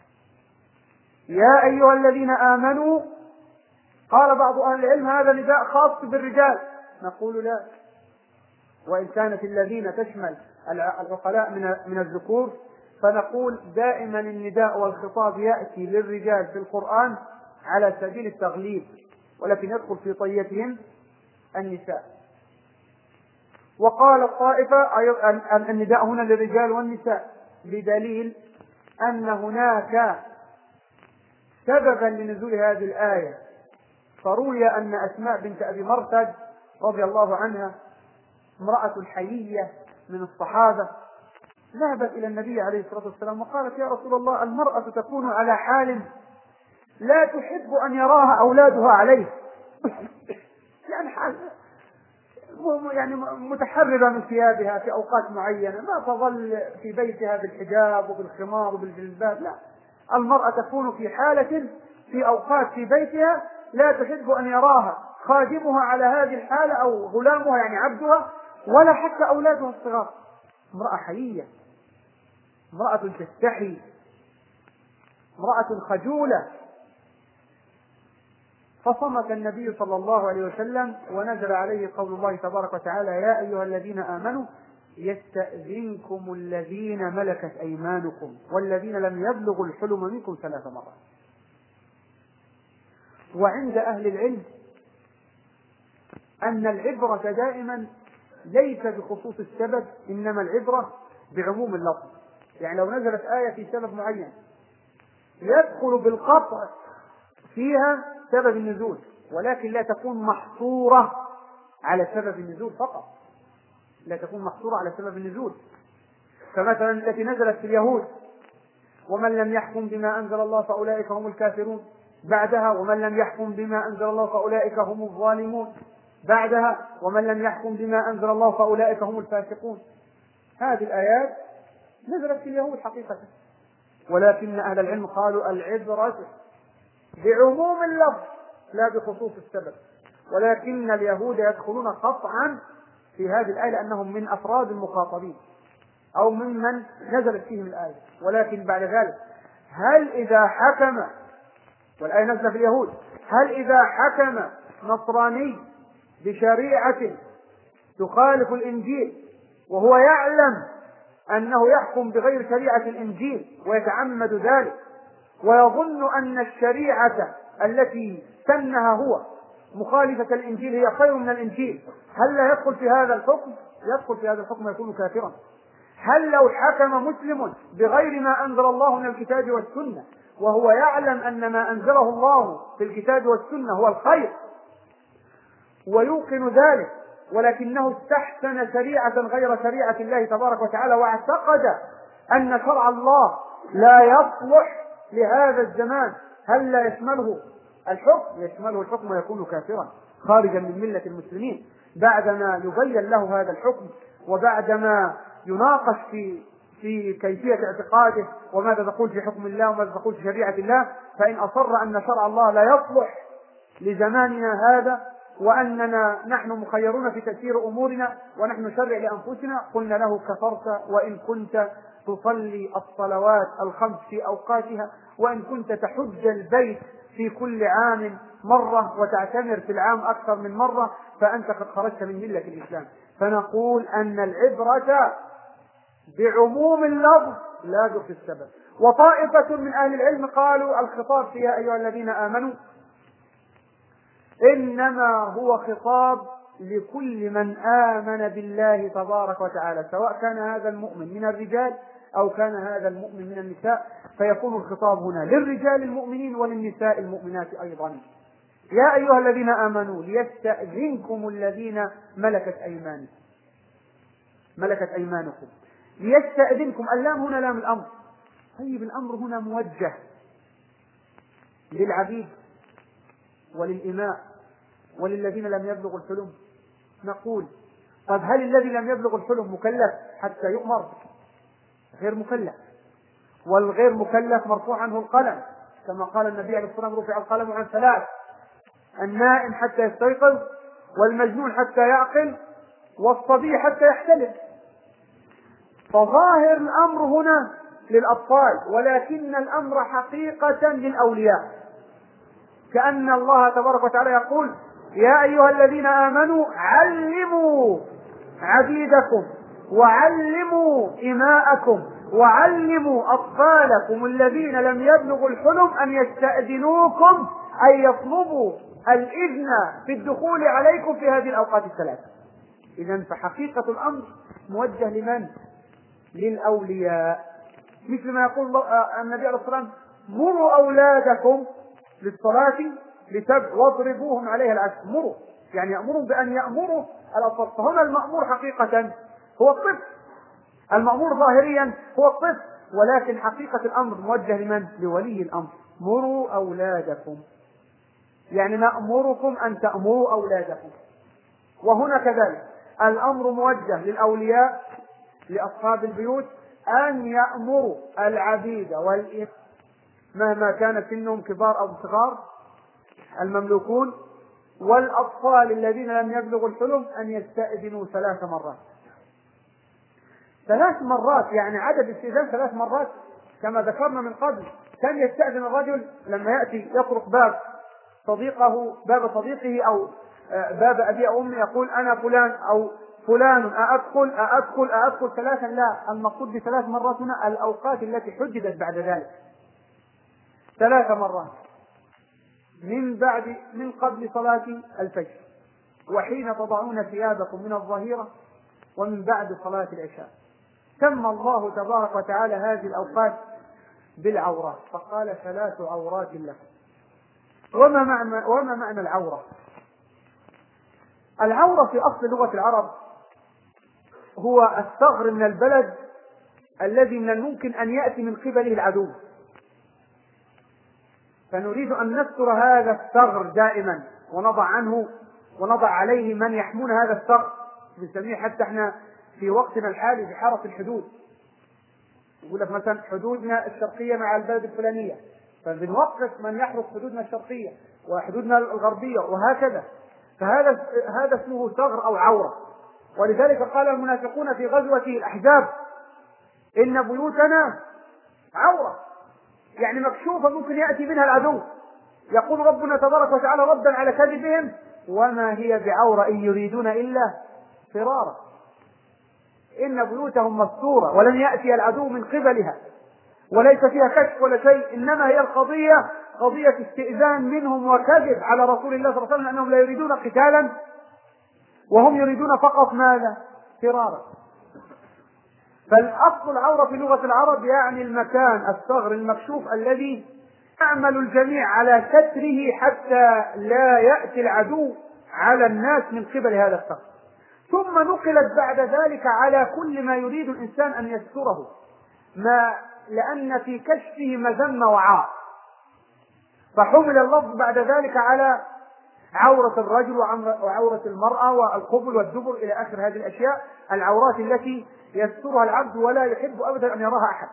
Speaker 1: يا أيها الذين آمنوا، قال بعض أهل العلم هذا نداء خاص بالرجال، نقول لا، وإن كانت الذين تشمل العقلاء من الذكور، فنقول دائما النداء والخطاب يأتي للرجال في القرآن على سبيل التغليب، ولكن يدخل في طيتهم النساء. وقال الطائفة النداء هنا للرجال والنساء بدليل أن هناك سببا لنزول هذه الآية. فروي أن أسماء بنت أبي مرثد رضي الله عنها امرأة حيية من الصحابة ذهبت إلى النبي عليه الصلاة والسلام وقالت يا رسول الله المرأة تكون على حال لا تحب أن يراها أولادها عليه، يعني حال يعني متحررة من ثيابها في أوقات معينة، ما تظل في بيتها بالحجاب وبالخمار وبالجلباب، لا، المرأة تكون في حالة في أوقات في بيتها لا تحب أن يراها خادمها على هذه الحالة أو غلامها يعني عبدها ولا حتى أولادها الصغار، امرأة حيية. امرأة تستحي، امرأة خجولة. فصمت النبي صلى الله عليه وسلم، ونزل عليه قول الله تبارك وتعالى: يا أيها الذين آمنوا يستأذنكم الذين ملكت أيمانكم والذين لم يبلغوا الحلم منكم 3 مرات. وعند أهل العلم أن العبرة دائما ليس بخصوص السبب، إنما العبرة بعموم اللفظ. يعني لو نزلت آية في سبب معين يدخل بالقطع فيها سبب النزول، ولكن لا تكون محصورة على سبب النزول فقط، لا تكون محصورة على سبب النزول. فمثلا التي نزلت في اليهود: ومن لم يحكم بما أنزل الله فأولئك هم الكافرون، بعدها: ومن لم يحكم بما أنزل الله فأولئك هم الظالمون، بعدها: ومن لم يحكم بما أنزل الله فأولئك هم الفاسقون. هذه الآيات نزلت في اليهود حقيقة، ولكن أهل العلم قالوا العبرة بعموم اللفظ لا بخصوص السبب، ولكن اليهود يدخلون قطعا في هذه الآية لأنهم من أفراد المخاطبين أو ممن نزلت فيهم الآية. ولكن بعد ذلك هل إذا حكم، والآية نزلت في اليهود، هل إذا حكم نصراني بشريعة تخالف الإنجيل وهو يعلم أنه يحكم بغير شريعة الإنجيل ويتعمد ذلك ويظن أن الشريعة التي سنها هو مخالفة الإنجيل هي خير من الإنجيل، هل لا يدخل في هذا الحكم؟ يدخل في هذا الحكم ويكون كافرا. هل لو حكم مسلم بغير ما أنزل الله من الكتاب والسنة وهو يعلم أن ما أنزله الله في الكتاب والسنة هو الخير ويوقن ذلك، ولكنه استحسن شريعة غير شريعة الله تبارك وتعالى واعتقد أن شرع الله لا يصلح لهذا الزمان، هل لا يشمله الحكم؟ يشمله الحكم ويكون كافرا خارجا من ملة المسلمين بعدما يبين له هذا الحكم وبعدما يناقش في كيفية اعتقاده وماذا تقول في حكم الله وماذا تقول في شريعة الله. فإن أصر أن شرع الله لا يصلح لزماننا هذا وأننا نحن مخيرون في تسيير أمورنا ونحن نشرع لأنفسنا، قلنا له: كفرت وإن كنت تصلي الصلوات الخمس في أوقاتها، وإن كنت تحج البيت في كل عام مرة وتعتمر في العام أكثر من مرة، فأنت قد خرجت من ملة الإسلام. فنقول أن العبرة بعموم اللفظ لا في السبب. وطائفة من أهل العلم قالوا الخطاب في يا أيها الذين آمنوا إنما هو خطاب لكل من آمن بالله تبارك وتعالى، سواء كان هذا المؤمن من الرجال أو كان هذا المؤمن من النساء، فيكون الخطاب هنا للرجال المؤمنين وللنساء المؤمنات أيضا. يا أيها الذين آمنوا ليستأذنكم الذين ملكت أيمانكم. ليستأذنكم، اللام هنا لام الأمر. طيب الأمر هنا موجه للعبيد وللإماء وللذين لم يبلغوا الحلم. نقول: طب هل الذي لم يبلغ الحلم مكلف حتى يؤمر؟ غير مكلف، والغير مكلف مرفوع عنه القلم، كما قال النبي عليه الصلاة والسلام: رفع القلم عن 3: النائم حتى يستيقظ، والمجنون حتى يعقل، والصبي حتى يحتلم. فظاهر الأمر هنا للأطفال، ولكن الأمر حقيقة للأولياء، كأن الله تبارك وتعالى يقول: يا أيها الذين آمنوا علموا عبيدكم وعلموا إماءكم وعلموا أطفالكم الذين لم يبلغوا الحلم أن يستأذنوكم، أي يطلبوا الإذن في الدخول عليكم في هذه الأوقات الثلاث. إذن فحقيقة الأمر موجه لمن؟ للأولياء، مثل ما يقول النبي عليه الصلاة والسلام: مروا أولادكم للصلاة ل7 واضربوهم عليها العشر. مروا يعني يأمرون بأن يأمروا الأطفال. فهنا المأمور حقيقة هو الطفل، المأمور ظاهريا هو الطفل، ولكن حقيقة الأمر موجه لمن؟ لولي الأمر. مروا أولادكم، يعني نأمركم أن تأمروا أولادكم. وهنا كذلك الأمر موجه للأولياء لأصحاب البيوت أن يأمروا العبيد والإماء مهما كانت سنهم كبار أو صغار المملوكون والأطفال الذين لم يبلغوا الحلم أن يستأذنوا 3 مرات. 3 مرات، يعني عدد استئذان 3 مرات كما ذكرنا من قبل. كان يستأذن الرجل لما يأتي يطرق باب صديقه أو باب أبي أو أمي، يقول أنا فلان أو فلان أأدخل 3. لا، المقصود ب3 مرات هنا الأوقات التي حددت بعد ذلك، 3 مرات من قبل صلاة الفجر، وحين تضعون ثيابكم من الظهيرة، ومن بعد صلاة العشاء. سمى الله تبارك وتعالى هذه الأوقات بالعورات، فقال 3 عورات لكم. وما معنى العورة؟ العورة في أصل لغة العرب هو الثغر من البلد الذي من الممكن أن يأتي من قبله العدو، فنريد أن نستر هذا الثغر دائما ونضع عليه من يحمون هذا الثغر. بنسميه حتى احنا في وقتنا الحالي بحرس الحدود، يقول لك مثلا حدودنا الشرقية مع البلد الفلانية، فبنوقف من يحرس حدودنا الشرقية وحدودنا الغربية وهكذا. فهذا اسمه ثغر أو عورة. ولذلك قال المنافقون في غزوة الأحزاب إن بيوتنا عورة، يعني مكشوفة ممكن يأتي منها العدو. يقول ربنا تبارك وتعالى ردا على كذبهم وما هي بعورة إن يريدون إلا فرارا. إن بيوتهم مستورة ولن يأتي العدو من قبلها، وليس فيها كشف ولا شيء، إنما هي القضية قضية استئذان منهم وكذب على رسول الله صلى الله عليه وسلم أنهم لا يريدون قتالا وهم يريدون فقط ماذا؟ فرارا. فالأصل العورة في لغة العرب يعني المكان الثغر المكشوف الذي يعمل الجميع على ستره حتى لا يأتي العدو على الناس من قبل هذا الثغر. ثم نقلت بعد ذلك على كل ما يريد الإنسان أن يستره، لأن في كشفه مذمة وعار، فحمل اللفظ بعد ذلك على عورة الرجل وعورة المرأة والقبل والدبر إلى آخر هذه الأشياء، العورات التي يسترها العبد ولا يحب أبدا أن يراها أحد.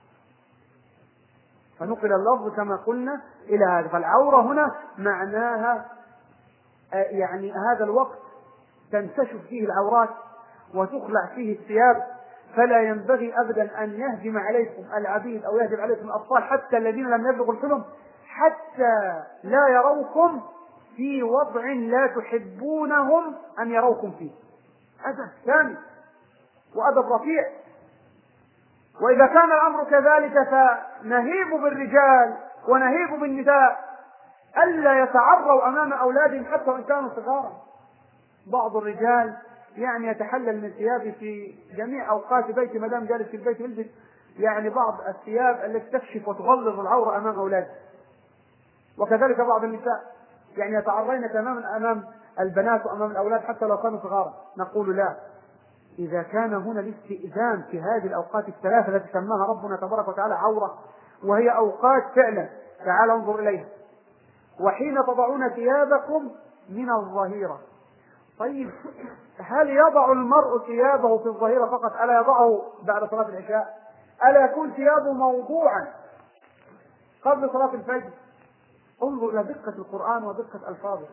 Speaker 1: فنقل اللفظ كما قلنا إلى هذا. فالعورة هنا معناها يعني هذا الوقت تنكشف فيه العورات وتخلع فيه الثياب، فلا ينبغي أبدا أن يهجم عليكم العبيد أو يهجم عليكم الأطفال حتى الذين لم يبلغوا الحلم، حتى لا يروكم في وضع لا تحبونهم أن يروكم فيه. هذا ثاني وأدب رفيع. وإذا كان الأمر كذلك فنهيب بالرجال ونهيب بالنساء ألا يتعروا أمام أولادهم حتى وإن كانوا صغارا. بعض الرجال يعني يتحلل من ثيابه في جميع أوقات بيته ما دام جالس في البيت، يلبس يعني بعض الثياب التي تكشف وتغلظ العورة أمام أولاده. وكذلك بعض النساء يعني يتعرين تماما أمام البنات وأمام الأولاد حتى لو كانوا صغارا. نقول لا، إذا كان هنا الاستئذان في هذه الأوقات الثلاثة التي سماها ربنا تبارك وتعالى عورة، وهي أوقات فعلا، تعال انظر إليها. وحين تضعون ثيابكم من الظهيرة. طيب هل يضع المرء ثيابه في الظهيرة فقط؟ ألا يضعه بعد صلاة العشاء؟ ألا يكون ثيابه موضوعا قبل صلاة الفجر؟ انظر إلى دقة القرآن ودقة ألفاظه.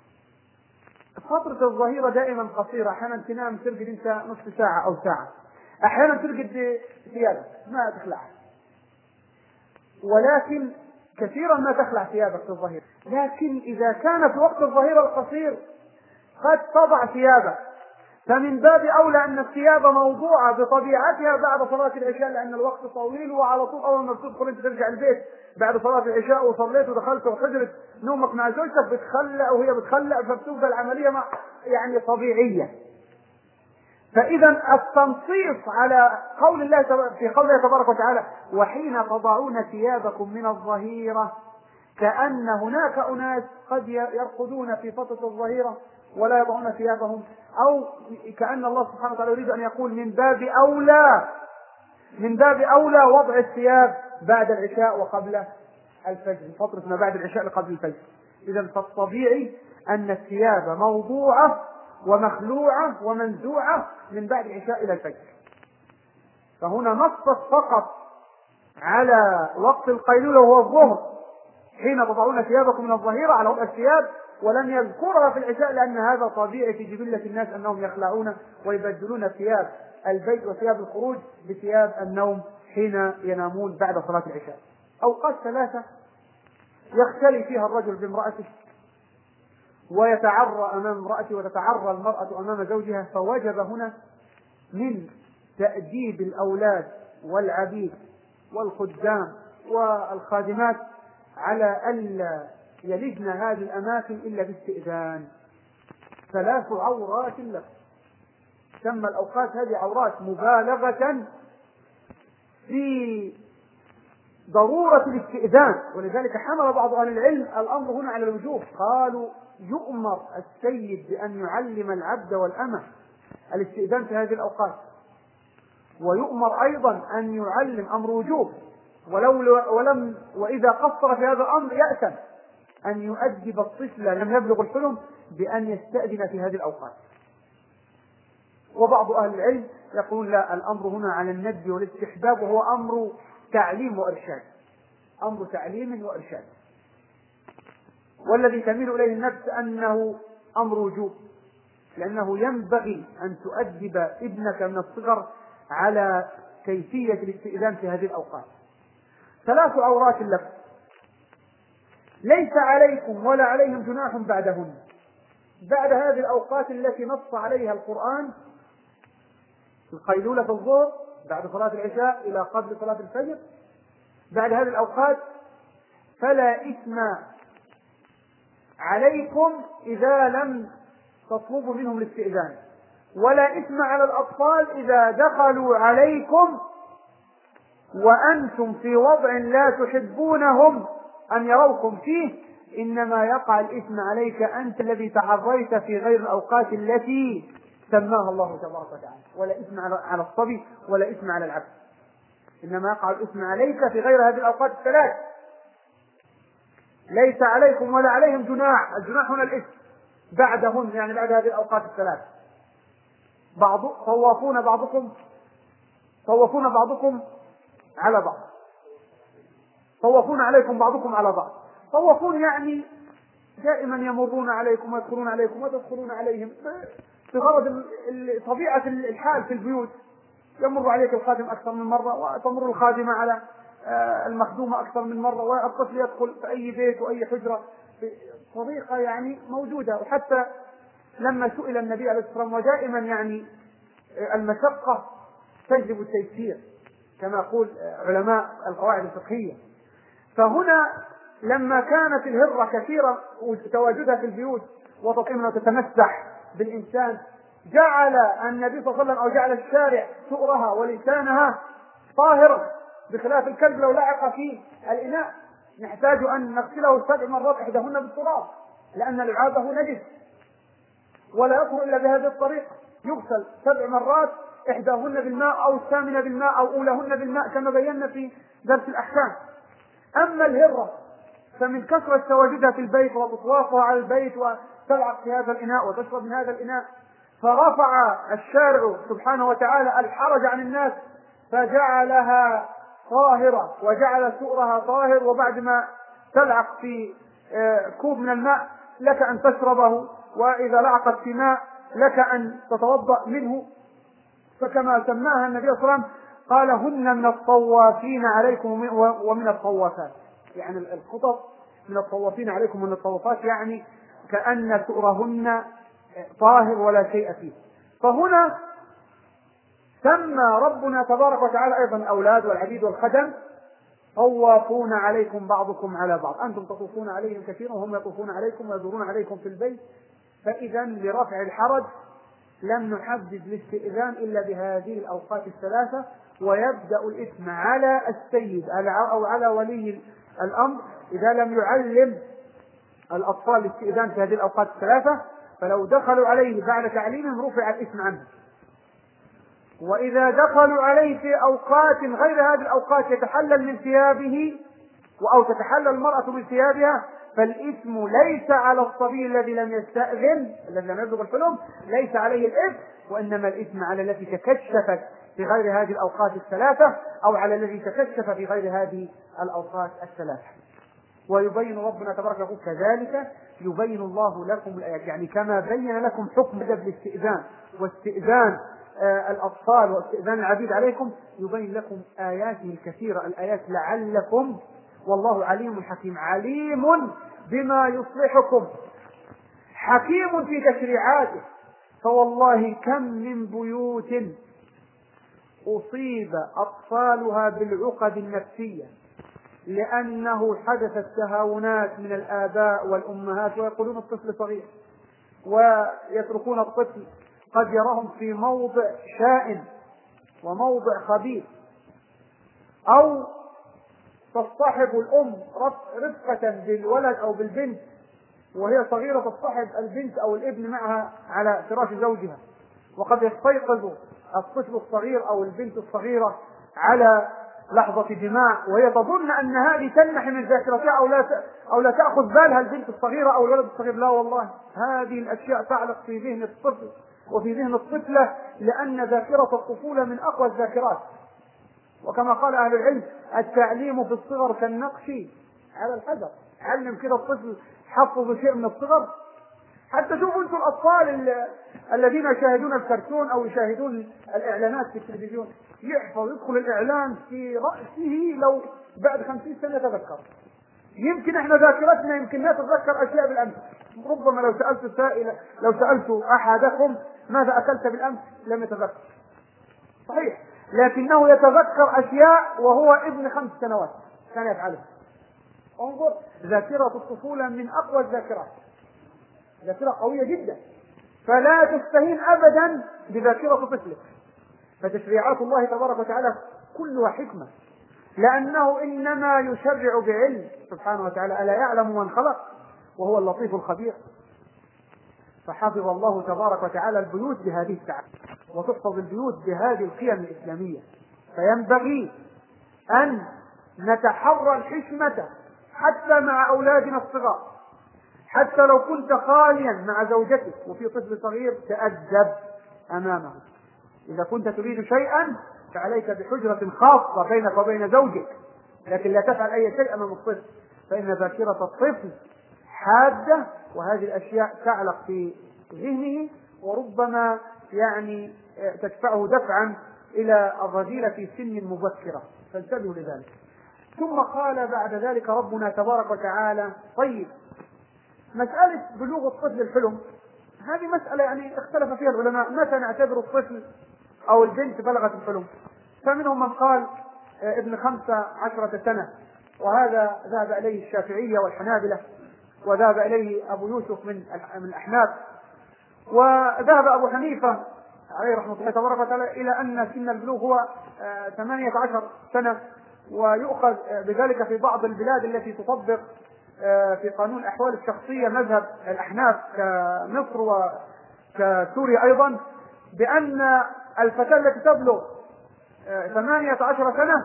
Speaker 1: فترة الظهيرة دائما قصيرة، أحيانا تنام ترقد أنت نصف ساعة أو ساعة، أحيانا ترقد ثيابك ما تخلعها، ولكن كثيرا ما تخلع ثيابك في الظهيرة. لكن إذا كان في وقت الظهيرة القصير قد تضع ثيابك، فمن باب أولى أن الثياب موضوعة بطبيعتها بعد صلاة العشاء، لأن الوقت طويل، وعلى طول أول ما تدخل أنت ترجع البيت بعد صلاة العشاء وصليت ودخلت وحجرت نومك مع زوجتك بتخلع وهي بتخلع، فبتبقى العملية يعني طبيعية. فإذا التنصيص على قول الله في قوله تبارك وتعالى وحين تضعون ثيابكم من الظهيرة، كأن هناك أناس قد يرقدون في فترة الظهيرة ولا يضعون ثيابهم، أو كأن الله سبحانه وتعالى يريد أن يقول من باب أولى وضع الثياب بعد العشاء وقبل الفجر، فترة ما بعد العشاء قبل الفجر. إذا فالطبيعي أن الثياب موضوعة ومخلوعة ومنزوعة من بعد العشاء إلى الفجر. فهنا نصت فقط على وقت القيلولة وهو الظهر، حين تضعون ثيابكم من الظهيرة على وضع الثياب، ولم يذكرها في العشاء لأن هذا طبيعي في جبلة الناس أنهم يخلعون ويبدلون ثياب البيت وثياب الخروج بثياب النوم حين ينامون بعد صلاة العشاء. أوقات ثلاثة يختلي فيها الرجل بامرأته ويتعرى أمام امرأته وتتعرى المرأة أمام زوجها، فوجب هنا من تأديب الأولاد والعبيد والخدام والخادمات على ألا يلجن هذه الأماكن إلا باستئذان. 3 عورات لك. تم الأوقات هذه عورات مبالغة في ضرورة الاستئذان، ولذلك حمل بعض أهل العلم الأمر هنا على الوجوب. قالوا يؤمر السيد بأن يعلم العبد والأمة الاستئذان في هذه الأوقات، ويؤمر أيضا أن يعلم أمر وجوب، وإذا قصر في هذا الأمر يأثم أن يؤدب الطفل لم يبلغ الحلم بأن يستأذن في هذه الأوقات. وبعض أهل العلم يقول لا، الأمر هنا على الندب والاستحباب، وهو أمر تعليم وإرشاد، أمر تعليم وإرشاد. والذي تميل إليه النفس أنه أمر وجوب، لأنه ينبغي أن تؤدب ابنك من الصغر على كيفية الاستئذان في هذه الأوقات. 3 عورات لكم ليس عليكم ولا عليهم جناح بعدهن، بعد هذه الأوقات التي نص عليها القرآن، القيلولة في الظهر بعد صلاة العشاء إلى قبل صلاة الفجر، بعد هذه الأوقات فلا إثم عليكم إذا لم تطلبوا منهم الاستئذان، ولا إثم على الأطفال إذا دخلوا عليكم وأنتم في وضع لا تحبونهم أن يروكم فيه، إنما يقع الإثم عليك أنت الذي تعريت في غير الأوقات التي سماها الله تبارك وتعالى. ولا إثم على الصبي ولا إثم على العبد، إنما يقع الإثم عليك في غير هذه الأوقات الثلاث. ليس عليكم ولا عليهم جناح، الجناح هنا الإثم بعدهم، يعني بعد هذه الأوقات الثلاث. طوفون بعضكم على بعض، طوفون عليكم بعضكم على بعض. طوفون يعني دائما يمرون عليكم ويدخلون عليكم وتدخلون عليهم بغرض طبيعة الحال في البيوت، يمر عليك الخادم أكثر من مرة، وتمر الخادمة على المخدومة أكثر من مرة، والطفل يدخل في أي بيت وأي حجرة بطريقة يعني موجودة. وحتى لما سئل النبي عليه الصلاة والسلام، ودائما يعني المشقة تجلب التيسير كما يقول علماء القواعد الفقهية، فهنا لما كانت الهرة كثيرة وتواجدها في البيوت وتطعمها وتتمسح بالإنسان، جعل النبي صلى الله عليه وسلم أو جعل الشارع سؤرها ولسانها طاهرا، بخلاف الكلب لو لعق في الإناء نحتاج أن نغسله 7 مرات إحداهن بالتراب، لأن لعابه نجس ولا يطهر إلا بهذه الطريقة، يغسل 7 مرات إحداهن بالماء أو الثامنة بالماء أو أولهن بالماء كما بينا في درس الأحكام. أما الهرة فمن كثرة تواجدها في البيت وتطوافها على البيت وتلعب في هذا الإناء وتشرب من هذا الإناء، فرفع الشارع سبحانه وتعالى الحرج عن الناس فجعلها طاهرة وجعل سؤرها طاهر، وبعد ما تلعق في كوب من الماء لك أن تشربه، وإذا لعقت في ماء لك أن تتوضأ منه. فكما سماها النبي صلى الله عليه وسلم قال هن من الطوافين عليكم ومن الطوافات، يعني الخطب من الطوافين عليكم ومن الطوافات، يعني كأن سؤرهن طاهر ولا شيء فيه. فهنا سمى ربنا تبارك وتعالى أيضا الأولاد والعبيد والخدم طوافون عليكم بعضكم على بعض، أنتم تطوفون عليهم كثيرا وهم يطوفون عليكم ويدورون عليكم في البيت. فإذا لرفع الحرج لم نحدد الاستئذان إلا بهذه الأوقات الثلاثة، ويبدأ الإثم على السيد أو على ولي الأمر إذا لم يعلم الأطفال الاستئذان في هذه الأوقات الثلاثة، فلو دخلوا عليه بعد تعليمهم رفع الإثم عنه. وإذا دخلوا عليه في أوقات غير هذه الأوقات يتحلل من ثيابه أو تتحلل المرأة من ثيابها، فالإثم ليس على الصبي الذي لم يستأذن الذي لم يبلغ الحلم، ليس عليه الإثم، وإنما الإثم على التي تكشفت في غير هذه الأوقات الثلاثة أو على الذي تكشف في غير هذه الأوقات الثلاثة. ويبين ربنا تبارك وتعالى كذلك يبين الله لكم الآيات، يعني كما بين لكم حكم أدب الاستئذان واستئذان الأطفال واستئذان العبيد عليكم، يبين لكم آياته الكثيرة الآيات لعلكم، والله عليم حكيم، عليم بما يصلحكم، حكيم في تشريعاته. فوالله كم من بيوت أصيب أطفالها بالعقد النفسية لأنه حدثت تهاونات من الآباء والأمهات، ويقولون الطفل صغير، ويتركون الطفل قد يراهم في موضع شائن وموضع خبيث، أو تصطحب الأم رفقة بالولد أو بالبنت وهي صغيرة، تصطحب البنت أو الابن معها على فراش زوجها، وقد يستيقظ الطفل الصغير أو البنت الصغيرة على لحظة جماع وهي تظن أن هذه تنمحي من ذاكرتها أو لا تأخذ بالها البنت الصغيرة أو الولد الصغير. لا والله، هذه الأشياء تعلق في ذهن الطفل وفي ذهن الطفلة، لأن ذاكرة الطفولة من أقوى الذاكرات. وكما قال أهل العلم: التعليم في الصغر كالنقش على الحجر. علم كده الطفل، حفظ شيء من الصغر. حتى شوفوا انتم الأطفال الذين يشاهدون الكرتون أو يشاهدون الإعلانات في التلفزيون، يدخل الإعلان في رأسه، لو بعد 50 سنة يتذكر. يمكن احنا ذاكرتنا يمكن لا تتذكر أشياء بالأمس. ربما لو سألت أحدكم ماذا أكلت بالأمس لم يتذكر، صحيح، لكنه يتذكر أشياء وهو ابن 5 سنوات كان يفعلها. انظر، ذاكرة الطفولة من أقوى الذاكرات، ذاكرة قوية جدا، فلا تستهين أبدا بذاكرة طفلك. فتشريعات الله تبارك وتعالى كلها حكمة، لأنه إنما يشرع بعلم سبحانه وتعالى. ألا يعلم من خلق وهو اللطيف الخبير؟ فحفظ الله تبارك وتعالى البيوت بهذه السعادة، وتحفظ البيوت بهذه القيم الإسلامية. فينبغي أن نتحرى الحشمة حتى مع أولادنا الصغار، حتى لو كنت خاليا مع زوجتك وفي طفل صغير تأدب أمامه. إذا كنت تريد شيئا فعليك بحجرة خاصة بينك وبين زوجك، لكن لا تفعل أي شيء أمام الطفل، فإن ذاكرة الطفل حادة، وهذه الأشياء تعلق في ذهنه، وربما يعني تدفعه دفعا إلى الرذيلة في سن مبكرة، فانتبهوا لذلك. ثم قال بعد ذلك ربنا تبارك وتعالى: طيب، مسألة بلوغ الطفل الحلم هذه مسألة يعني اختلف فيها العلماء، متى نعتبر الطفل أو البنت بلغت الحلم؟ فمنهم من قال ابن 15 سنة، وهذا ذهب إليه الشافعية والحنابلة، وذهب إليه أبو يوسف من الأحناف، وذهب أبو حنيفة عليه رحمة الله تبارك وتعالى إلى أن سن البلوغ هو 18 سنة، ويؤخذ بذلك في بعض البلاد التي تطبق في قانون الأحوال الشخصية مذهب الأحناف كمصر وكسوريا أيضا، بأن الفتاة التي تبلغ 18 سنة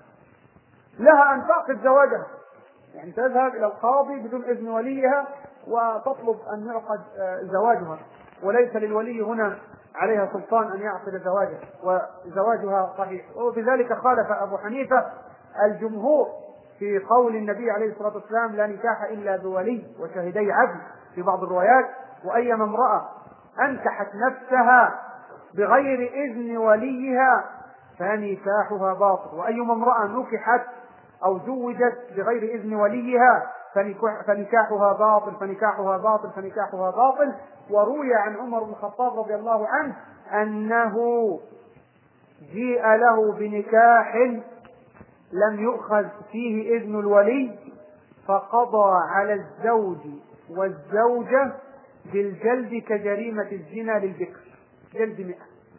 Speaker 1: لها أن تعقد زواجها، يعني تذهب إلى القاضي بدون إذن وليها وتطلب أن يعقد زواجها، وليس للولي هنا عليها سلطان أن يعقد زواجها، وزواجها صحيح. وبذلك خالف أبو حنيفة الجمهور في قول النبي عليه الصلاة والسلام: لا نكاح إلا بولي وشاهدي عدل، في بعض الروايات: وأيما امرأة أنكحت نفسها بغير إذن وليها فنكاحها باطل، وأيما امرأة نكحت أو زوجت بغير إذن وليها فنكاحها باطل فنكاحها باطل فنكاحها باطل. وروي عن عمر بن الخطاب رضي الله عنه أنه جيء له بنكاح لم يؤخذ فيه إذن الولي، فقضى على الزوج والزوجة بالجلد كجريمة الزنا للبكر، جلد 100،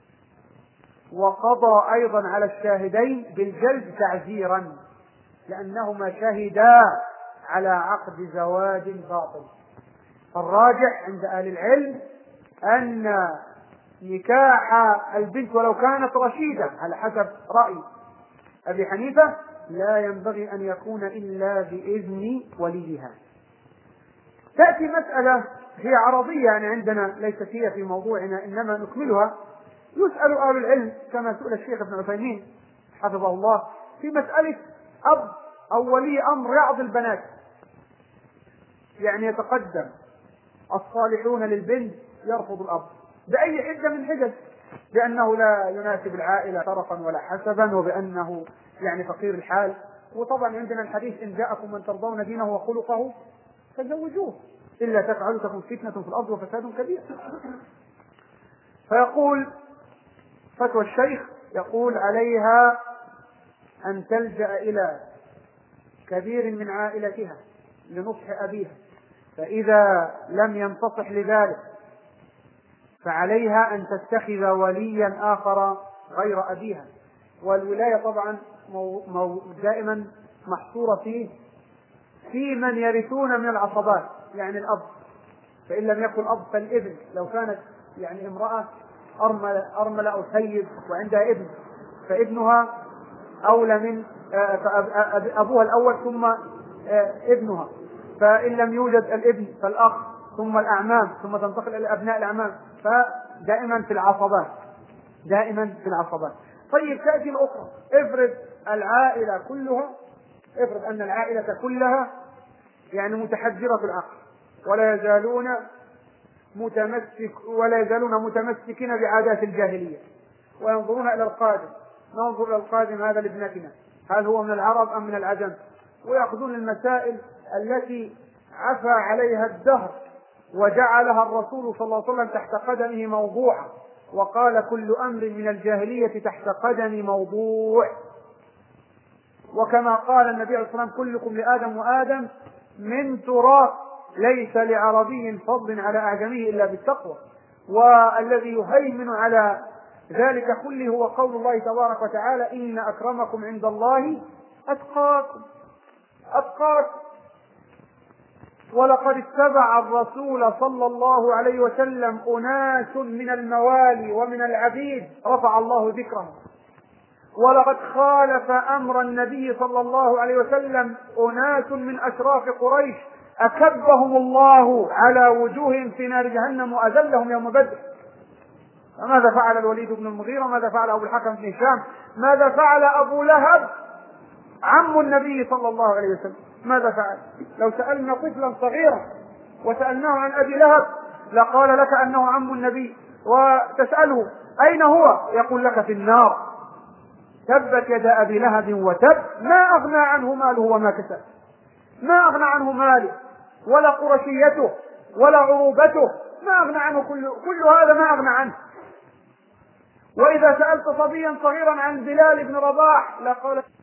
Speaker 1: وقضى أيضا على الشاهدين بالجلد تعزيرا لأنهما شهدا على عقد زواج باطل. فالراجح عند أهل العلم أن نكاح البنت ولو كانت رشيدة على حسب رأي أبي حنيفة لا ينبغي أن يكون إلا بإذن وليها. تأتي مسألة هي عرضية يعني عندنا، ليست هي في موضوعنا إنما نكملها. يسأل أهل العلم كما سئل الشيخ ابن عثيمين حفظه الله في مسألة أب أو ولي أمر يعض البنات، يعني يتقدم الصالحون للبنت يرفض الأب بأي حجة من حجج، بأنه لا يناسب العائلة شرفا ولا حسبا، وبأنه يعني فقير الحال. وطبعا عندنا الحديث إن جاءكم من ترضون دينه وخلقه فزوجوه إلا تفعلوا تكن فتنة في الأرض وفساد كبير. فيقول فتوى الشيخ يقول عليها أن تلجأ إلى كبير من عائلتها لنصح أبيها، فإذا لم ينتصح لذلك فعليها أن تتخذ وليا آخر غير أبيها. والولاية طبعا دائما محصورة في من يرثون من العصبات، يعني الأب، فإن لم يكن أب فالابن، لو كانت يعني امرأة أرملة أو سيد وعندها ابن فابنها أولى من أبوها الأول ثم ابنها، فإن لم يوجد الابن فالأخ ثم الأعمام ثم تنتقل إلى أبناء الأعمام، فدائما في العصبات، دائما في العصبات. طيب تأتي الأخرى، افرض العائلة كلها، افرض أن العائلة كلها يعني متحجرة العقل ولا يزالون متمسكين بعادات الجاهلية، وينظرون إلى القادم، ننظر إلى القادم هذا لابنتنا هل هو من العرب أم من العجم، ويأخذون المسائل التي عفى عليها الدهر وجعلها الرسول صلى الله عليه وسلم تحت قدمه موضوعا، وقال كل أمر من الجاهلية تحت قدم موضوع. وكما قال النبي عليه الصلاة والسلام كلكم لآدم وآدم من تراب، ليس لعربي فضل على أعجمي إلا بالتقوى. والذي يهيمن على ذلك كله هو قول الله تبارك وتعالى إن أكرمكم عند الله أتقاكم. ولقد اتبع الرسول صلى الله عليه وسلم أناس من الموالي ومن العبيد رفع الله ذكرهم، ولقد خالف أمر النبي صلى الله عليه وسلم أناس من أشراف قريش أكبهم الله على وجوههم في نار جهنم وأذلهم يوم بدر. فماذا فعل الوليد بن المغيرة؟ ماذا فعل أبو الحكم بن هشام؟ ماذا فعل أبو لهب عم النبي صلى الله عليه وسلم؟ ماذا فعل؟ لو سألنا طفلا صغيرا وسألناه عن أبي لهب لقال لك أنه عم النبي، وتسأله أين هو يقول لك في النار. تبت يد أبي لهب وتب ما أغنى عنه ماله وما كسب، ما أغنى عنه ماله ولا قرشيته ولا عروبته، ما أغنى عنه كل هذا ما أغنى عنه. وإذا سألت صبيا صغيرا عن بلال بن رباح لقال